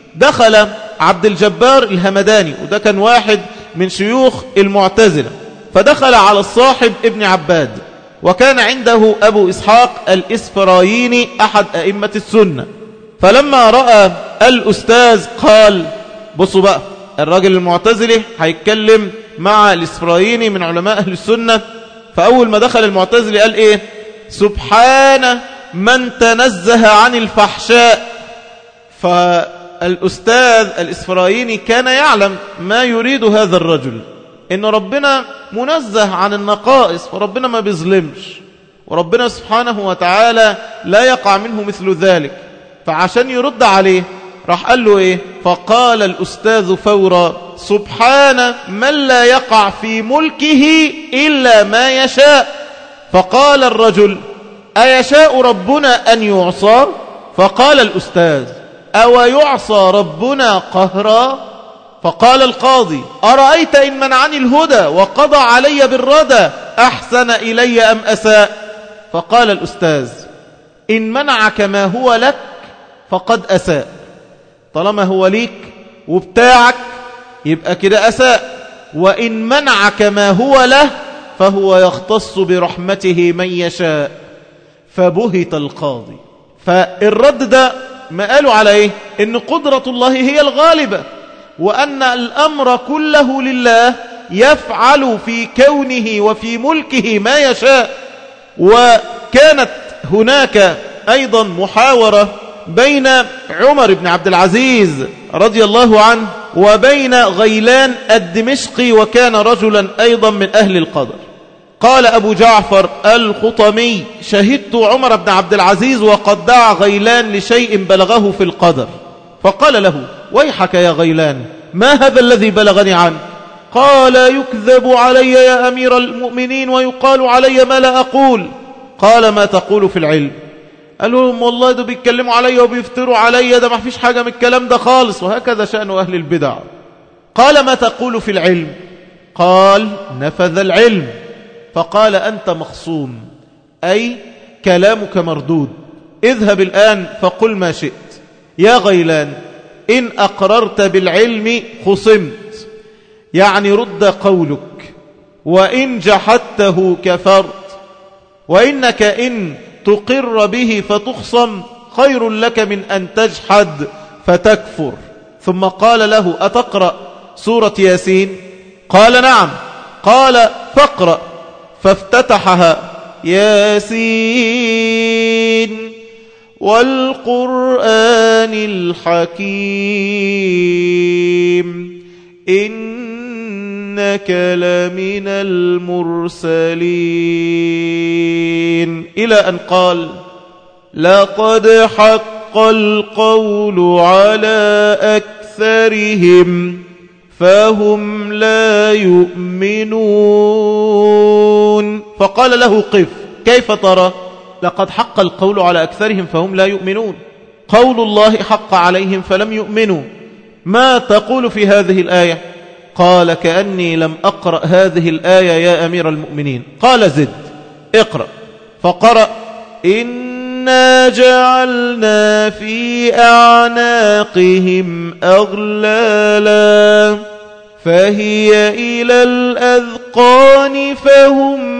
دخل عبد الجبار الهمداني، وده كان واحد من شيوخ المعتزلة، فدخل على الصاحب ابن عباد، وكان عنده أبو إسحاق الإسفرايني أحد أئمة السنة. فلما رأى الأستاذ قال، بصوا بقى، الراجل المعتزلي هيتكلم مع الإسفرايني من علماء أهل السنة. فأول ما دخل المعتزلي قال إيه؟ سبحان من تنزه عن الفحشاء. فالأستاذ الإسفرايني كان يعلم ما يريد هذا الرجل، إن ربنا منزه عن النقائص، وربنا ما بيظلمش، وربنا سبحانه وتعالى لا يقع منه مثل ذلك. فعشان يرد عليه راح قال له إيه؟ فقال الأستاذ فورا سبحان من لا يقع في ملكه إلا ما يشاء. فقال الرجل أيشاء ربنا أن يعصى؟ فقال الأستاذ أو يعصى ربنا قهرا؟ فقال القاضي أرأيت إن منعني الهدى وقضى علي بالردى أحسن إلي أم أساء؟ فقال الأستاذ إن منعك ما هو لك فقد أساء، طالما هو ليك وبتاعك يبقى كده أساء، وإن منعك ما هو له فهو يختص برحمته من يشاء. فبهت القاضي. فالرد ده ما قالوا على إيه؟ إن قدرة الله هي الغالبة، وأن الأمر كله لله يفعل في كونه وفي ملكه ما يشاء. وكانت هناك أيضا محاورة بين عمر بن عبد العزيز رضي الله عنه وبين غيلان الدمشقي، وكان رجلا أيضا من أهل القدر. قال أبو جعفر الخطمي شهدت عمر بن عبد العزيز وقد دعا غيلان لشيء بلغه في القدر، فقال له ويحك يا غيلان ما هذا الذي بلغني عنك؟ قال يكذب علي يا أمير المؤمنين ويقال علي ما لا أقول. قال ما تقول في العلم؟ قال لهم والله ده بيتكلموا علي وبيفتروا علي، ده ما فيش حاجة من الكلام ده خالص، وهكذا شأن أهل البدع. قال ما تقول في العلم؟ قال نفذ العلم. فقال أنت مخصوم، أي كلامك مردود، اذهب الآن فقل ما شئت. يا غيلان إن أقررت بالعلم خصمت، يعني رد قولك، وإن جحدته كفرت، وإنك إن تقر به فتخصم خير لك من أن تجحد فتكفر. ثم قال له أتقرأ سورة ياسين؟ قال نعم. قال فاقرأ. فافتتحها ياسين والقرآن الحكيم إنك لمن المرسلين، إلى أن قال لقد حق القول على أكثرهم فهم لا يؤمنون. فقال له قف، كيف ترى؟ لقد حق القول على أكثرهم فهم لا يؤمنون، قول الله حق عليهم فلم يؤمنوا، ما تقول في هذه الآية؟ قال كأني لم أقرأ هذه الآية يا أمير المؤمنين. قال زد اقرأ. فقرأ إنا جعلنا في أعناقهم أغلالا فهي إلى الأذقان فهم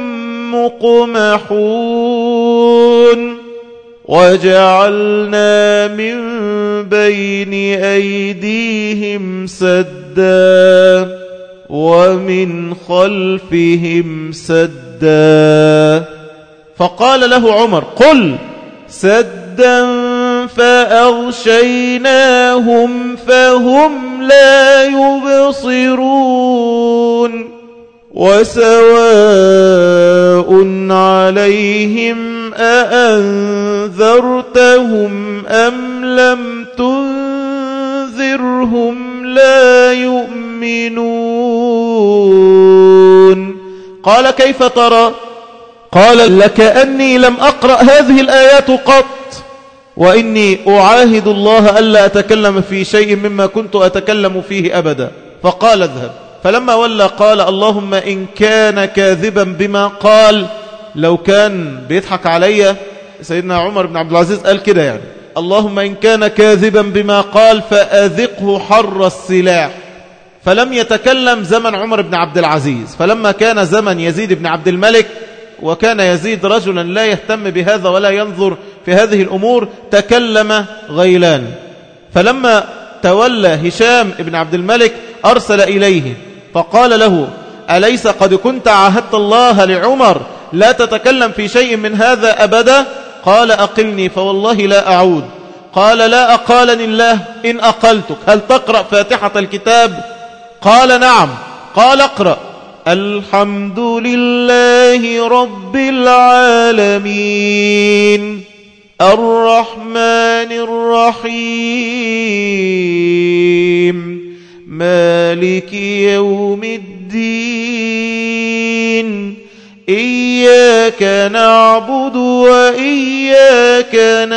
مقمحون وجعلنا من بين أيديهم سدا ومن خلفهم سدا. فقال له عمر قل سدا فأغشيناهم فهم لا يبصرون وسواء عليهم أأنذرتهم أم لم تنذرهم لا يؤمنون. قال كيف ترى؟ قال لكأني لم أقرأ هذه الآيات قط، وإني أعاهد الله ألا أتكلم في شيء مما كنت أتكلم فيه أبدا. فقال اذهب. فلما ولى قال اللهم إن كان كاذبا بما قال، لو كان بيضحك علي سيدنا عمر بن عبد العزيز قال كده يعني، اللهم إن كان كاذبا بما قال فأذقه حر السلاح. فلم يتكلم زمن عمر بن عبد العزيز. فلما كان زمن يزيد بن عبد الملك، وكان يزيد رجلا لا يهتم بهذا ولا ينظر في هذه الأمور، تكلم غيلان. فلما تولى هشام بن عبد الملك أرسل إليه فقال له: أليس قد كنت عاهدت الله لعمر لا تتكلم في شيء من هذا أبدا؟ قال: أقلني فوالله لا أعود. قال: لا أقالني الله إن أقلتك، هل تقرأ فاتحة الكتاب؟ قال: نعم. قال: اقرأ: الحمد لله رب العالمين الرحمن الرحيم مالك يوم الدين إياك نعبد وإياك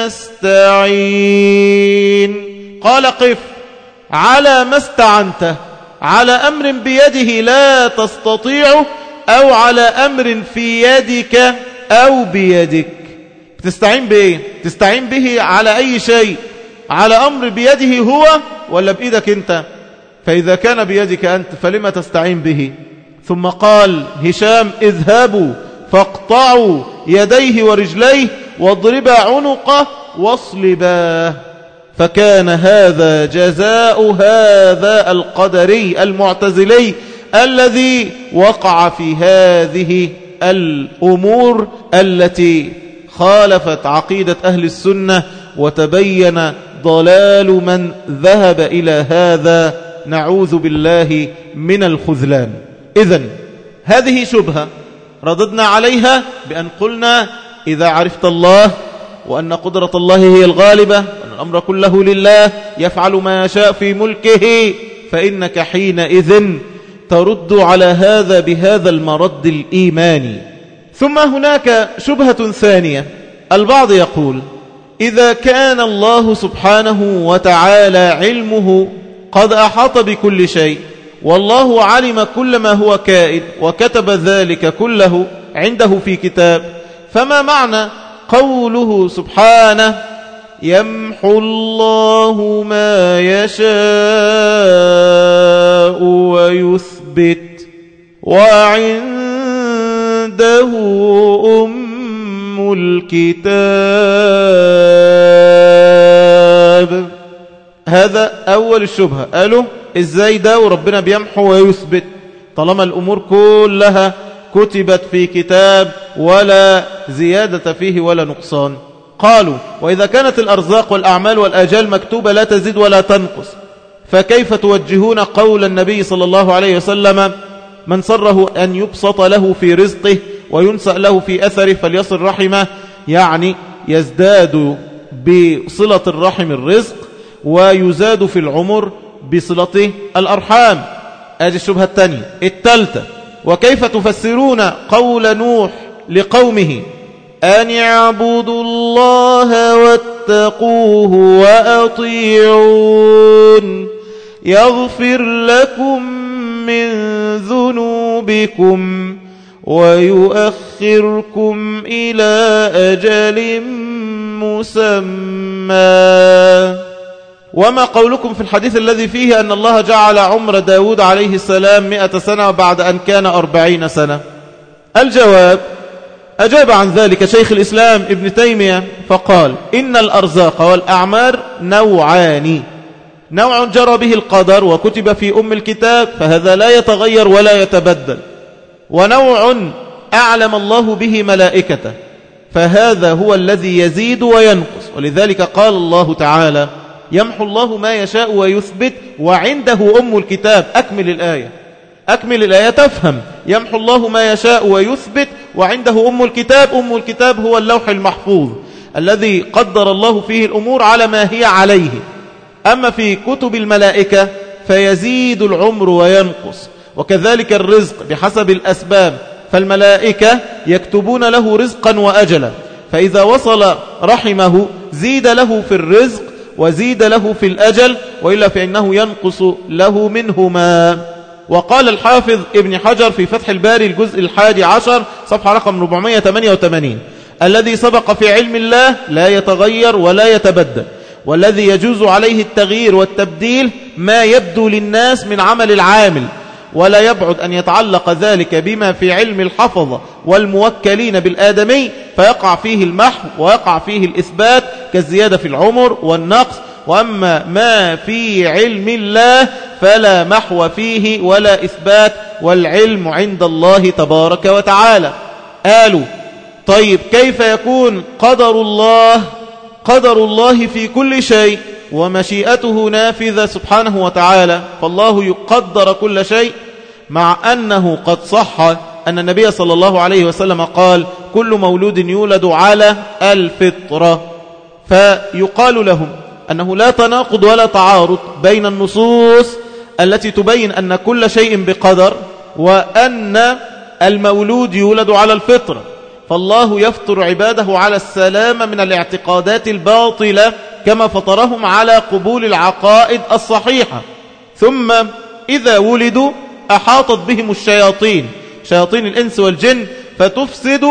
نستعين. قال: قف على ما استعنت، على أمر بيده لا تستطيعه أو على أمر في يدك أو بيدك. تستعين بإيه؟ تستعين به على أي شيء؟ على أمر بيده هو ولا بإيدك أنت؟ فإذا كان بيدك أنت فلما تستعين به؟ ثم قال هشام: اذهبوا فاقطعوا يديه ورجليه واضربا عنقه واصلباه. فكان هذا جزاء هذا القدري المعتزلي الذي وقع في هذه الأمور التي خالفت عقيدة أهل السنة، وتبين ضلال من ذهب إلى هذا، نعوذ بالله من الخذلان. إذن هذه شبهة رددنا عليها بأن قلنا: إذا عرفت الله وأن قدرة الله هي الغالبة وأن الأمر كله لله يفعل ما يشاء في ملكه، فإنك حينئذ ترد على هذا بهذا المرد الإيماني. ثم هناك شبهة ثانية، البعض يقول: إذا كان الله سبحانه وتعالى علمه قد أحاط بكل شيء، والله علم كل ما هو كائن وكتب ذلك كله عنده في كتاب، فما معنى قوله سبحانه: يمحو الله ما يشاء ويثبت وعنده أم الكتاب؟ هذا أول الشبهة. قالوا: إزاي ده وربنا بيمحو ويثبت طالما الأمور كلها كتبت في كتاب ولا زيادة فيه ولا نقصان؟ قالوا: وإذا كانت الأرزاق والأعمال والآجال مكتوبة لا تزيد ولا تنقص، فكيف توجهون قول النبي صلى الله عليه وسلم: من سره أن يبسط له في رزقه وينسأ له في أثره فليصل رحمه، يعني يزداد بصلة الرحم الرزق ويزاد في العمر بصلته الأرحام. هذه الشبهة الثانية. الثالثة: وكيف تفسرون قول نوح لقومه: أن اعبدوا الله واتقوه وأطيعون يغفر لكم من ذنوبكم ويؤخركم إلى أجل مسمى؟ وما قولكم في الحديث الذي فيه أن الله جعل عمر داود عليه السلام مئة سنة بعد أن كان أربعين سنة؟ الجواب: أجاب عن ذلك شيخ الإسلام ابن تيمية فقال: إن الأرزاق والأعمار نوعان، نوع جرى به القدر وكتب في أم الكتاب فهذا لا يتغير ولا يتبدل، ونوع أعلم الله به ملائكته فهذا هو الذي يزيد وينقص. ولذلك قال الله تعالى: يمحو الله ما يشاء ويثبت وعنده أم الكتاب. أكمل الآية، أكمل الآية تفهم. يمحو الله ما يشاء ويثبت وعنده أم الكتاب. أم الكتاب هو اللوح المحفوظ الذي قدر الله فيه الأمور على ما هي عليه. أما في كتب الملائكة فيزيد العمر وينقص، وكذلك الرزق بحسب الأسباب، فالملائكة يكتبون له رزقا وأجلا، فإذا وصل رحمه زيد له في الرزق وزيد له في الأجل، وإلا فإنه ينقص له منهما. وقال الحافظ ابن حجر في فتح الباري الجزء الحادي عشر صفحة رقم أربعمائة وثمانية وثمانين: الذي سبق في علم الله لا يتغير ولا يتبدل، والذي يجوز عليه التغيير والتبديل ما يبدو للناس من عمل العامل، ولا يبعد أن يتعلق ذلك بما في علم الحفظة والموكلين بالآدمي فيقع فيه المحو ويقع فيه الإثبات كالزيادة في العمر والنقص وأما ما في علم الله فلا محو فيه ولا إثبات، والعلم عند الله تبارك وتعالى. قالوا طيب كيف يكون قدر الله قدر الله في كل شيء ومشيئته نافذة سبحانه وتعالى، فالله يقدر كل شيء، مع أنه قد صح أن النبي صلى الله عليه وسلم قال كل مولود يولد على الفطرة. فيقال لهم أنه لا تناقض ولا تعارض بين النصوص التي تبين أن كل شيء بقدر وأن المولود يولد على الفطرة، فالله يفطر عباده على السلامة من الاعتقادات الباطلة كما فطرهم على قبول العقائد الصحيحة. ثم إذا ولدوا أحاطت بهم الشياطين، شياطين الإنس والجن، فتفسد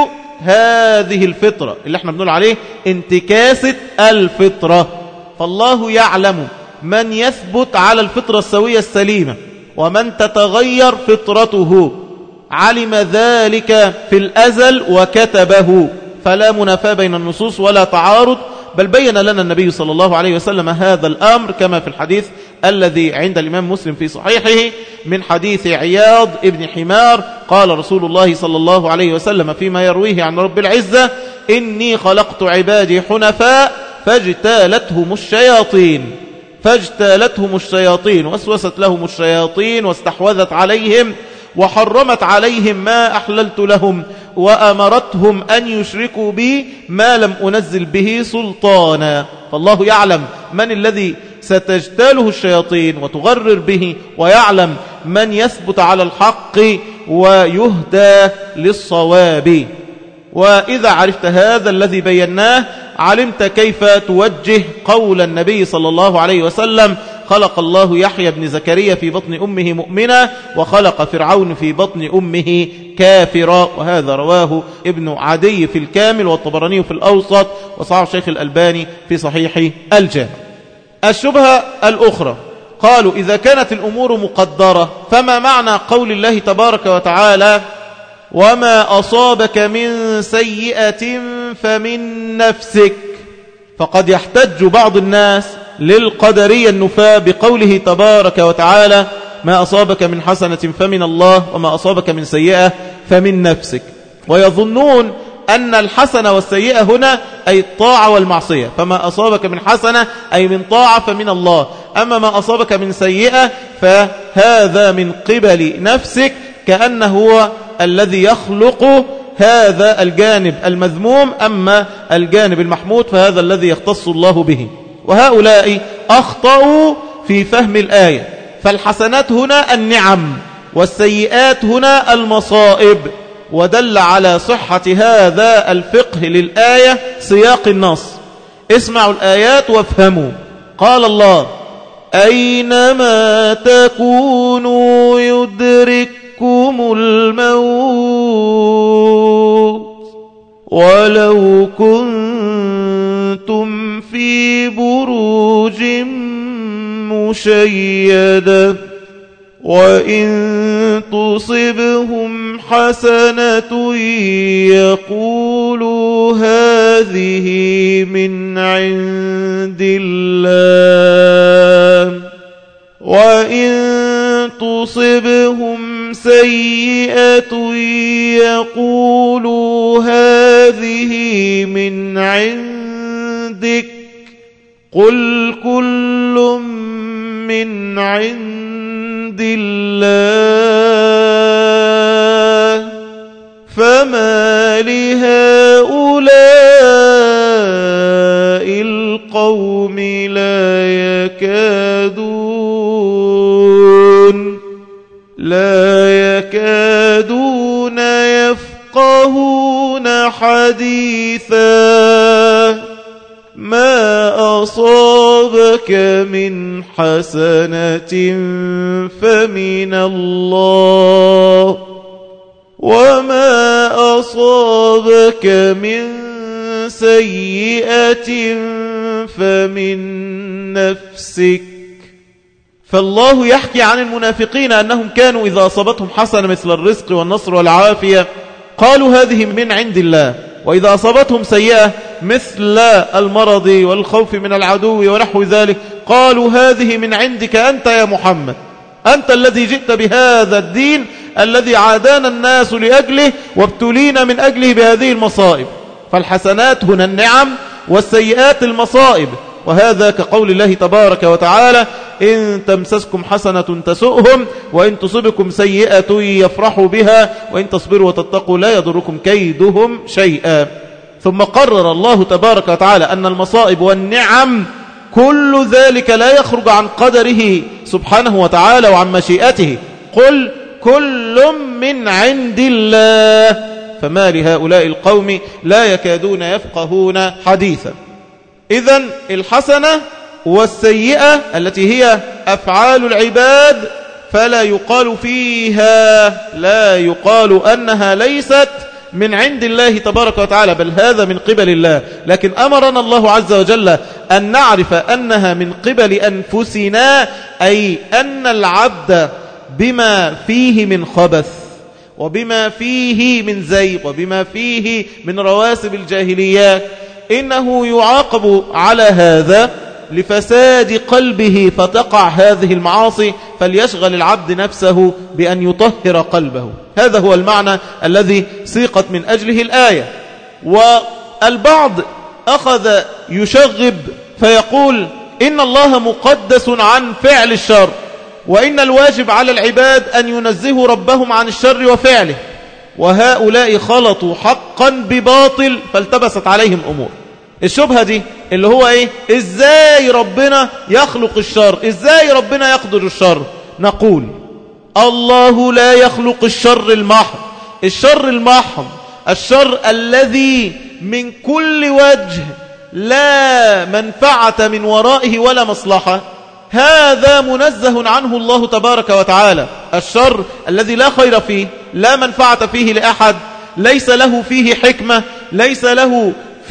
هذه الفطرة اللي احنا بنقول عليه انتكاسة الفطرة. فالله يعلم من يثبت على الفطرة السوية السليمة ومن تتغير فطرته، علم ذلك في الأزل وكتبه، فلا منافاة بين النصوص ولا تعارض، بل بين لنا النبي صلى الله عليه وسلم هذا الأمر كما في الحديث الذي عند الإمام مسلم في صحيحه من حديث عياض ابن حمار قال رسول الله صلى الله عليه وسلم فيما يرويه عن رب العزة إني خلقت عبادي حنفاء فاجتالتهم الشياطين فاجتالتهم الشياطين وسوست لهم الشياطين واستحوذت عليهم وحرمت عليهم ما أحللت لهم وأمرتهم أن يشركوا بي ما لم أنزل به سلطانا. فالله يعلم من الذي ستجتاله الشياطين وتغرر به، ويعلم من يثبت على الحق ويهدى للصواب. وإذا عرفت هذا الذي بيناه علمت كيف توجه قول النبي صلى الله عليه وسلم خلق الله يحيى بن زكريا في بطن أمه مؤمنا وخلق فرعون في بطن أمه كافرا، وهذا رواه ابن عدي في الكامل والطبراني في الأوسط وصححه الشيخ الألباني في صحيح الجامع. الشبهة الأخرى قالوا إذا كانت الأمور مقدرة فما معنى قول الله تبارك وتعالى وما أصابك من سيئة فمن نفسك؟ فقد يحتج بعض الناس للقدرية النفاة بقوله تبارك وتعالى ما أصابك من حسنة فمن الله وما أصابك من سيئة فمن نفسك، ويظنون أن الحسنة والسيئة هنا أي الطاعة والمعصية، فما أصابك من حسنة أي من طاعة فمن الله، أما ما أصابك من سيئة فهذا من قبل نفسك، كأنه هو الذي يخلق هذا الجانب المذموم، أما الجانب المحمود فهذا الذي يختص الله به. وهؤلاء أخطأوا في فهم الآية، فالحسنات هنا النعم والسيئات هنا المصائب، ودل على صحة هذا الفقه للآية سياق النص. اسمعوا الآيات وافهموا. قال الله أينما تكونوا يدرككم الموت ولو كنتم في بروج مشيدة وإن تصبهم حسنة يقولوا هذه من عند الله وإن تصبهم سيئة يقولوا هذه من عندك قل كل من عند الله فما لهؤلاء القوم لا يكادون لا يكادون يفقهون حديثا ما أصابك من حسنة فمن الله وما أصابك من سيئة فمن نفسك. فالله يحكي عن المنافقين أنهم كانوا إذا أصابتهم حسنة مثل الرزق والنصر والعافية قالوا هذه من عند الله، وإذا أصابتهم سيئة مثل المرض والخوف من العدو ونحو ذلك، قالوا هذه من عندك أنت يا محمد، أنت الذي جئت بهذا الدين الذي عادانا الناس لأجله وابتلينا من أجله بهذه المصائب. فالحسنات هنا النعم والسيئات المصائب، وهذا كقول الله تبارك وتعالى إن تمسسكم حسنة تسؤهم وإن تصبكم سيئة يفرحوا بها وإن تصبروا وتتقوا لا يضركم كيدهم شيئا. ثم قرر الله تبارك وتعالى أن المصائب والنعم كل ذلك لا يخرج عن قدره سبحانه وتعالى وعن مشيئته. قل كل من عند الله فما لهؤلاء القوم لا يكادون يفقهون حديثا. إذن الحسنة والسيئة التي هي أفعال العباد فلا يقال فيها لا يقال أنها ليست من عند الله تبارك وتعالى، بل هذا من قبل الله. لكن أمرنا الله عز وجل أن نعرف أنها من قبل أنفسنا، أي أن العبد بما فيه من خبث وبما فيه من زيغ وبما فيه من رواسب الجاهليات إنه يعاقب على هذا لفساد قلبه فتقع هذه المعاصي، فليشغل العبد نفسه بأن يطهر قلبه. هذا هو المعنى الذي سيقت من أجله الآية. والبعض أخذ يشغب فيقول إن الله مقدس عن فعل الشر، وإن الواجب على العباد أن ينزهوا ربهم عن الشر وفعله، وهؤلاء خلطوا حقا بباطل فالتبست عليهم أمور. الشبهة دي اللي هو إيه؟ إزاي ربنا يخلق الشر؟ إزاي ربنا يقدر الشر؟ نقول الله لا يخلق الشر المحض. الشر المحض الشر الذي من كل وجه لا منفعة من ورائه ولا مصلحة، هذا منزه عنه الله تبارك وتعالى. الشر الذي لا خير فيه، لا منفعة فيه لأحد، ليس له فيه حكمة، ليس له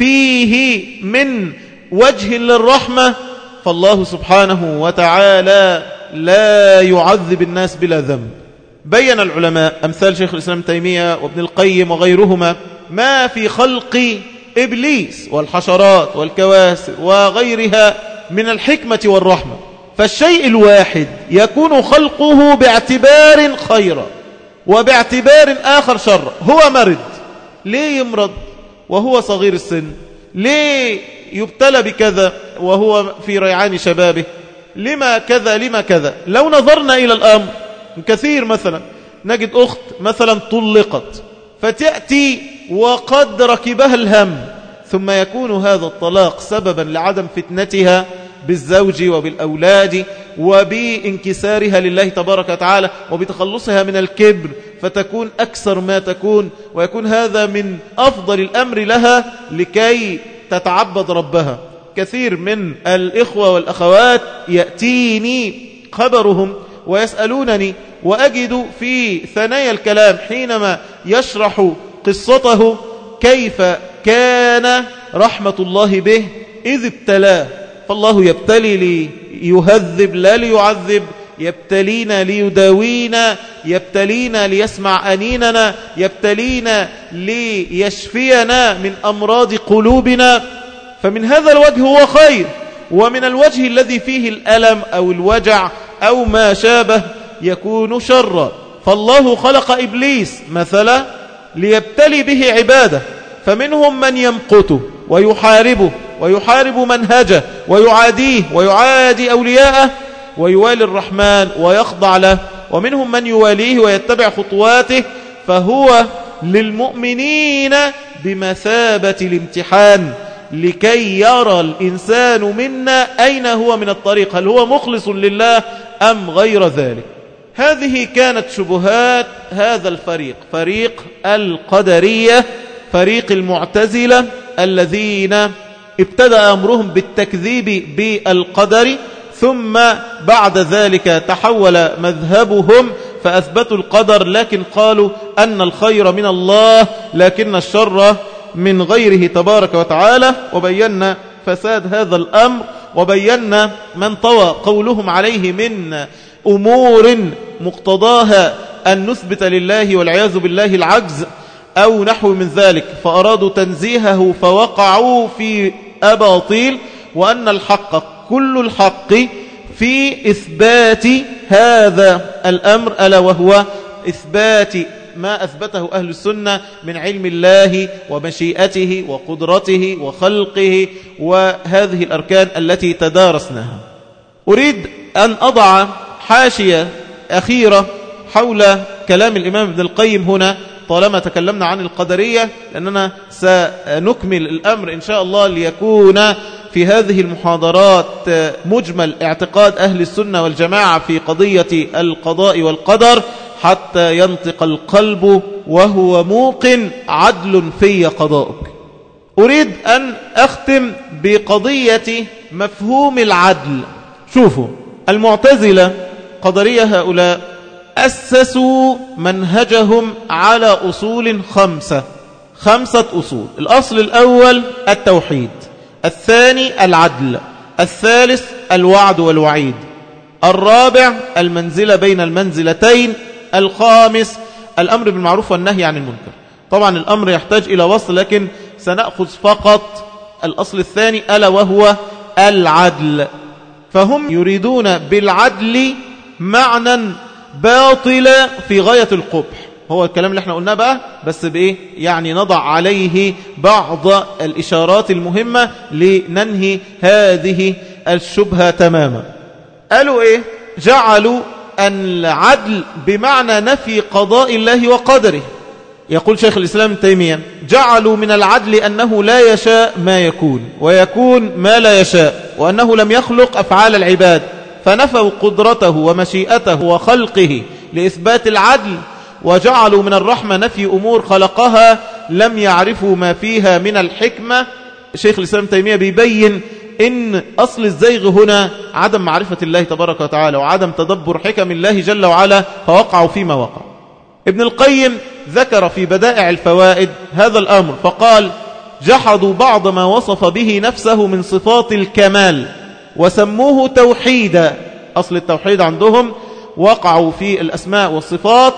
فيه من وجه للرحمة، فالله سبحانه وتعالى لا يعذب الناس بلا ذنب. بين العلماء أمثال شيخ الإسلام تيمية وابن القيم وغيرهما ما في خلق إبليس والحشرات والكواسر وغيرها من الحكمة والرحمة. فالشيء الواحد يكون خلقه باعتبار خيرا وباعتبار آخر شر. هو مرض، ليه يمرض وهو صغير السن؟ ليه يبتلى بكذا وهو في ريعان شبابه؟ لما كذا لما كذا؟ لو نظرنا إلى الأمر كثير، مثلا نجد أخت مثلا طلقت فتأتي وقد ركبها الهم، ثم يكون هذا الطلاق سببا لعدم فتنتها بالزوج وبالأولاد وبانكسارها لله تبارك وتعالى وبتخلصها من الكبر، فتكون أكثر ما تكون، ويكون هذا من أفضل الأمر لها لكي تتعبد ربها. كثير من الإخوة والأخوات يأتيني خبرهم ويسألونني، وأجد في ثنايا الكلام حينما يشرح قصته كيف كان رحمة الله به إذ ابتلاه. فالله يبتلي ليهذب لا ليعذب، يبتلينا ليداوينا، يبتلينا ليسمع أنيننا، يبتلينا ليشفينا من أمراض قلوبنا. فمن هذا الوجه هو خير، ومن الوجه الذي فيه الألم أو الوجع أو ما شابه يكون شرا. فالله خلق إبليس مثلا ليبتلي به عباده، فمنهم من يمقته ويحاربه ويحارب منهجه ويعاديه ويعادي أولياءه ويوالي الرحمن ويخضع له، ومنهم من يواليه ويتبع خطواته، فهو للمؤمنين بمثابة الامتحان لكي يرى الإنسان منا أين هو من الطريق، هل هو مخلص لله أم غير ذلك. هذه كانت شبهات هذا الفريق، فريق القدرية، فريق المعتزلة الذين ابتدأ أمرهم بالتكذيب بالقدر، ثم بعد ذلك تحول مذهبهم فأثبتوا القدر، لكن قالوا أن الخير من الله لكن الشر من غيره تبارك وتعالى. وبينا فساد هذا الأمر، وبينا من طوى قولهم عليه من أمور مقتضاها أن نثبت لله والعياذ بالله العجز أو نحو من ذلك، فأرادوا تنزيهه فوقعوا في أباطيل، وأن الحق كل الحق في إثبات هذا الأمر، ألا وهو إثبات ما أثبته أهل السنة من علم الله ومشيئته وقدرته وخلقه وهذه الأركان التي تدارسناها. أريد أن أضع حاشية أخيرة حول كلام الإمام ابن القيم هنا، طالما تكلمنا عن القدرية، لأننا سنكمل الأمر إن شاء الله ليكون في هذه المحاضرات مجمل اعتقاد أهل السنة والجماعة في قضية القضاء والقدر، حتى ينطق القلب وهو موقن عدل في قضاؤك. أريد أن أختم بقضية مفهوم العدل. شوفوا، المعتزلة قدرية هؤلاء أسسوا منهجهم على أصول خمسة خمسة أصول. الأصل الأول التوحيد، الثاني العدل، الثالث الوعد والوعيد، الرابع المنزلة بين المنزلتين، الخامس الأمر بالمعروف والنهي عن المنكر. طبعا الأمر يحتاج إلى وصل، لكن سنأخذ فقط الأصل الثاني ألا وهو العدل. فهم يريدون بالعدل معنى باطل في غاية القبح، هو الكلام اللي احنا قلناه بقى، بس بإيه؟ يعني نضع عليه بعض الإشارات المهمة لننهي هذه الشبهة تماما. قالوا إيه؟ جعلوا العدل بمعنى نفي قضاء الله وقدره. يقول شيخ الإسلام ابن تيمية: جعلوا من العدل أنه لا يشاء ما يكون، ويكون ما لا يشاء، وأنه لم يخلق أفعال العباد، فنفوا قدرته ومشيئته وخلقه لإثبات العدل. وجعلوا من الرحمة نفي أمور خلقها لم يعرفوا ما فيها من الحكمة. شيخ الإسلام ابن تيمية بيبين إن أصل الزيغ هنا عدم معرفة الله تبارك وتعالى وعدم تدبر حكم الله جل وعلا، فوقعوا فيما وقع. ابن القيم ذكر في بدائع الفوائد هذا الأمر فقال: جحدوا بعض ما وصف به نفسه من صفات الكمال وسموه توحيدا. أصل التوحيد عندهم وقعوا في الأسماء والصفات،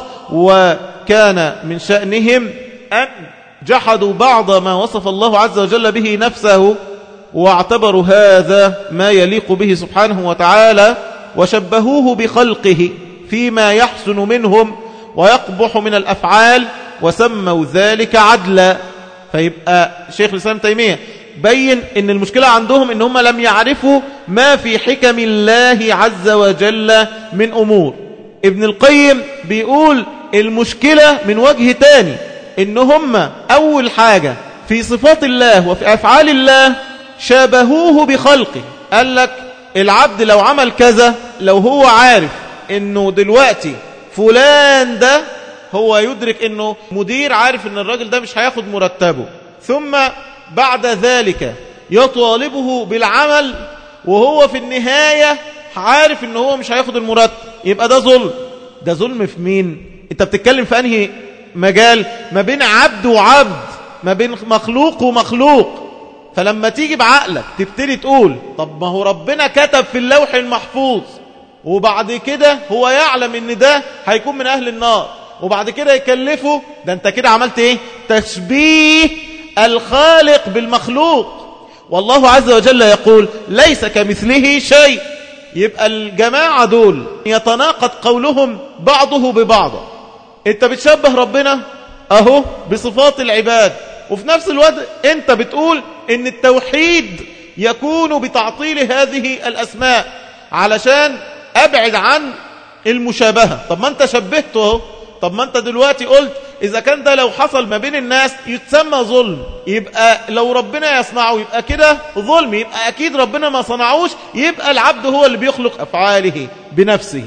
وكان من شأنهم أن جحدوا بعض ما وصف الله عز وجل به نفسه، واعتبروا هذا ما يليق به سبحانه وتعالى، وشبهوه بخلقه فيما يحسن منهم ويقبح من الأفعال، وسموا ذلك عدلا. فيبقى شيخ الإسلام تيمية بين ان المشكلة عندهم ان هم لم يعرفوا ما في حكم الله عز وجل من أمور. ابن القيم بيقول المشكلة من وجه تاني، ان هم أول حاجة في صفات الله وفي أفعال الله شابهوه بخلقه. قال لك العبد لو عمل كذا، لو هو عارف انه دلوقتي فلان ده، هو يدرك انه مدير عارف ان الراجل ده مش هياخد مرتبه، ثم بعد ذلك يطالبه بالعمل وهو في النهاية عارف انه هو مش هياخد المرتب، يبقى ده ظلم. ده ظلم في مين؟ انت بتتكلم في انهي مجال؟ ما بين عبد وعبد، ما بين مخلوق ومخلوق. فلما تيجي بعقلك تبتدي تقول طب ما هو ربنا كتب في اللوح المحفوظ، وبعد كده هو يعلم ان ده هيكون من اهل النار، وبعد كده يكلفه، ده انت كده عملت ايه؟ تشبيه الخالق بالمخلوق. والله عز وجل يقول ليس كمثله شيء. يبقى الجماعة دول يتناقض قولهم بعضه ببعض. انت بتشبه ربنا اهو بصفات العباد، وفي نفس الوقت انت بتقول ان التوحيد يكون بتعطيل هذه الاسماء علشان ابعد عن المشابهة. طب ما انت شبهته. طب ما انت دلوقتي قلت اذا كان ده لو حصل ما بين الناس يتسمى ظلم، يبقى لو ربنا يصنعه يبقى كده ظلم، يبقى اكيد ربنا ما صنعوش، يبقى العبد هو اللي بيخلق افعاله بنفسه.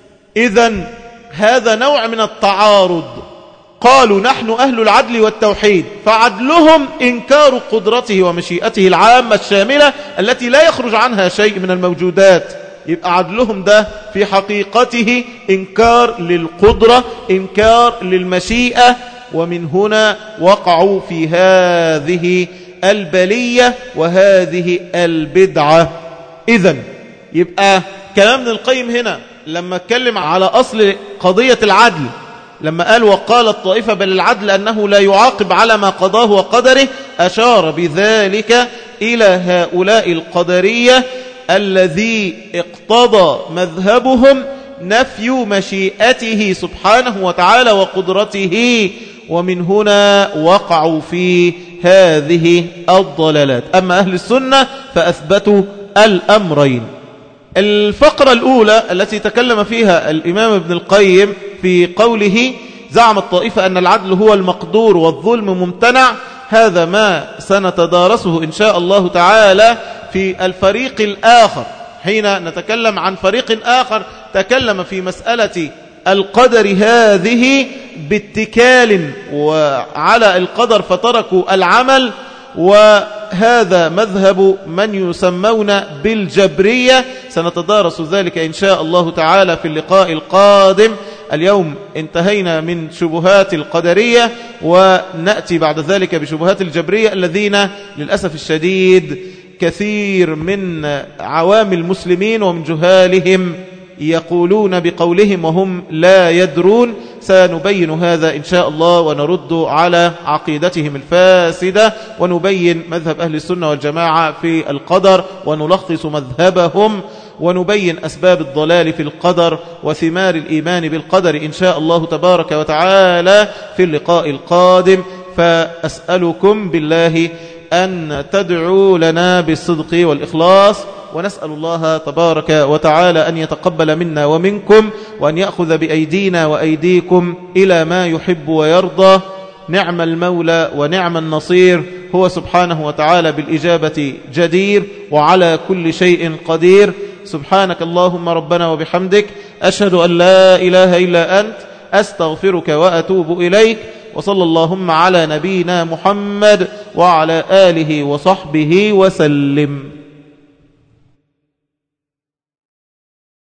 اذن هذا نوع من التعارض. قالوا نحن أهل العدل والتوحيد، فعدلهم إنكار قدرته ومشيئته العامة الشاملة التي لا يخرج عنها شيء من الموجودات. يبقى عدلهم ده في حقيقته إنكار للقدرة، إنكار للمشيئة، ومن هنا وقعوا في هذه البلية وهذه البدعة. إذن يبقى كلام ابن القيم هنا لما اتكلم على أصل قضية العدل، لما قال وقال الطائفة بل العدل أنه لا يعاقب على ما قضاه وقدره، أشار بذلك إلى هؤلاء القدرية الذي اقتضى مذهبهم نفي مشيئته سبحانه وتعالى وقدرته، ومن هنا وقعوا في هذه الضلالات. أما أهل السنة فأثبتوا الأمرين. الفقرة الأولى التي تكلم فيها الإمام ابن القيم في قوله زعم الطائفة أن العدل هو المقدور والظلم ممتنع، هذا ما سنتدارسه إن شاء الله تعالى في الفريق الآخر، حين نتكلم عن فريق آخر تكلم في مسألة القدر هذه باتكال وعلى القدر فتركوا العمل، وهذا مذهب من يسمون بالجبرية. سنتدارس ذلك إن شاء الله تعالى في اللقاء القادم. اليوم انتهينا من شبهات القدرية، ونأتي بعد ذلك بشبهات الجبرية الذين للأسف الشديد كثير من عوام المسلمين ومن جهالهم يقولون بقولهم وهم لا يدرون. سنبين هذا إن شاء الله ونرد على عقيدتهم الفاسدة، ونبين مذهب أهل السنة والجماعة في القدر، ونلخص مذهبهم، ونبين أسباب الضلال في القدر وثمار الإيمان بالقدر إن شاء الله تبارك وتعالى في اللقاء القادم. فأسألكم بالله أن تدعوا لنا بالصدق والإخلاص، ونسأل الله تبارك وتعالى أن يتقبل منا ومنكم، وأن يأخذ بأيدينا وأيديكم إلى ما يحب ويرضى. نعم المولى ونعم النصير، هو سبحانه وتعالى بالإجابة جدير وعلى كل شيء قدير. سبحانك اللهم ربنا وبحمدك، أشهد أن لا إله إلا أنت، أستغفرك وأتوب إليك. وصلى اللهم على نبينا محمد وعلى آله وصحبه وسلم.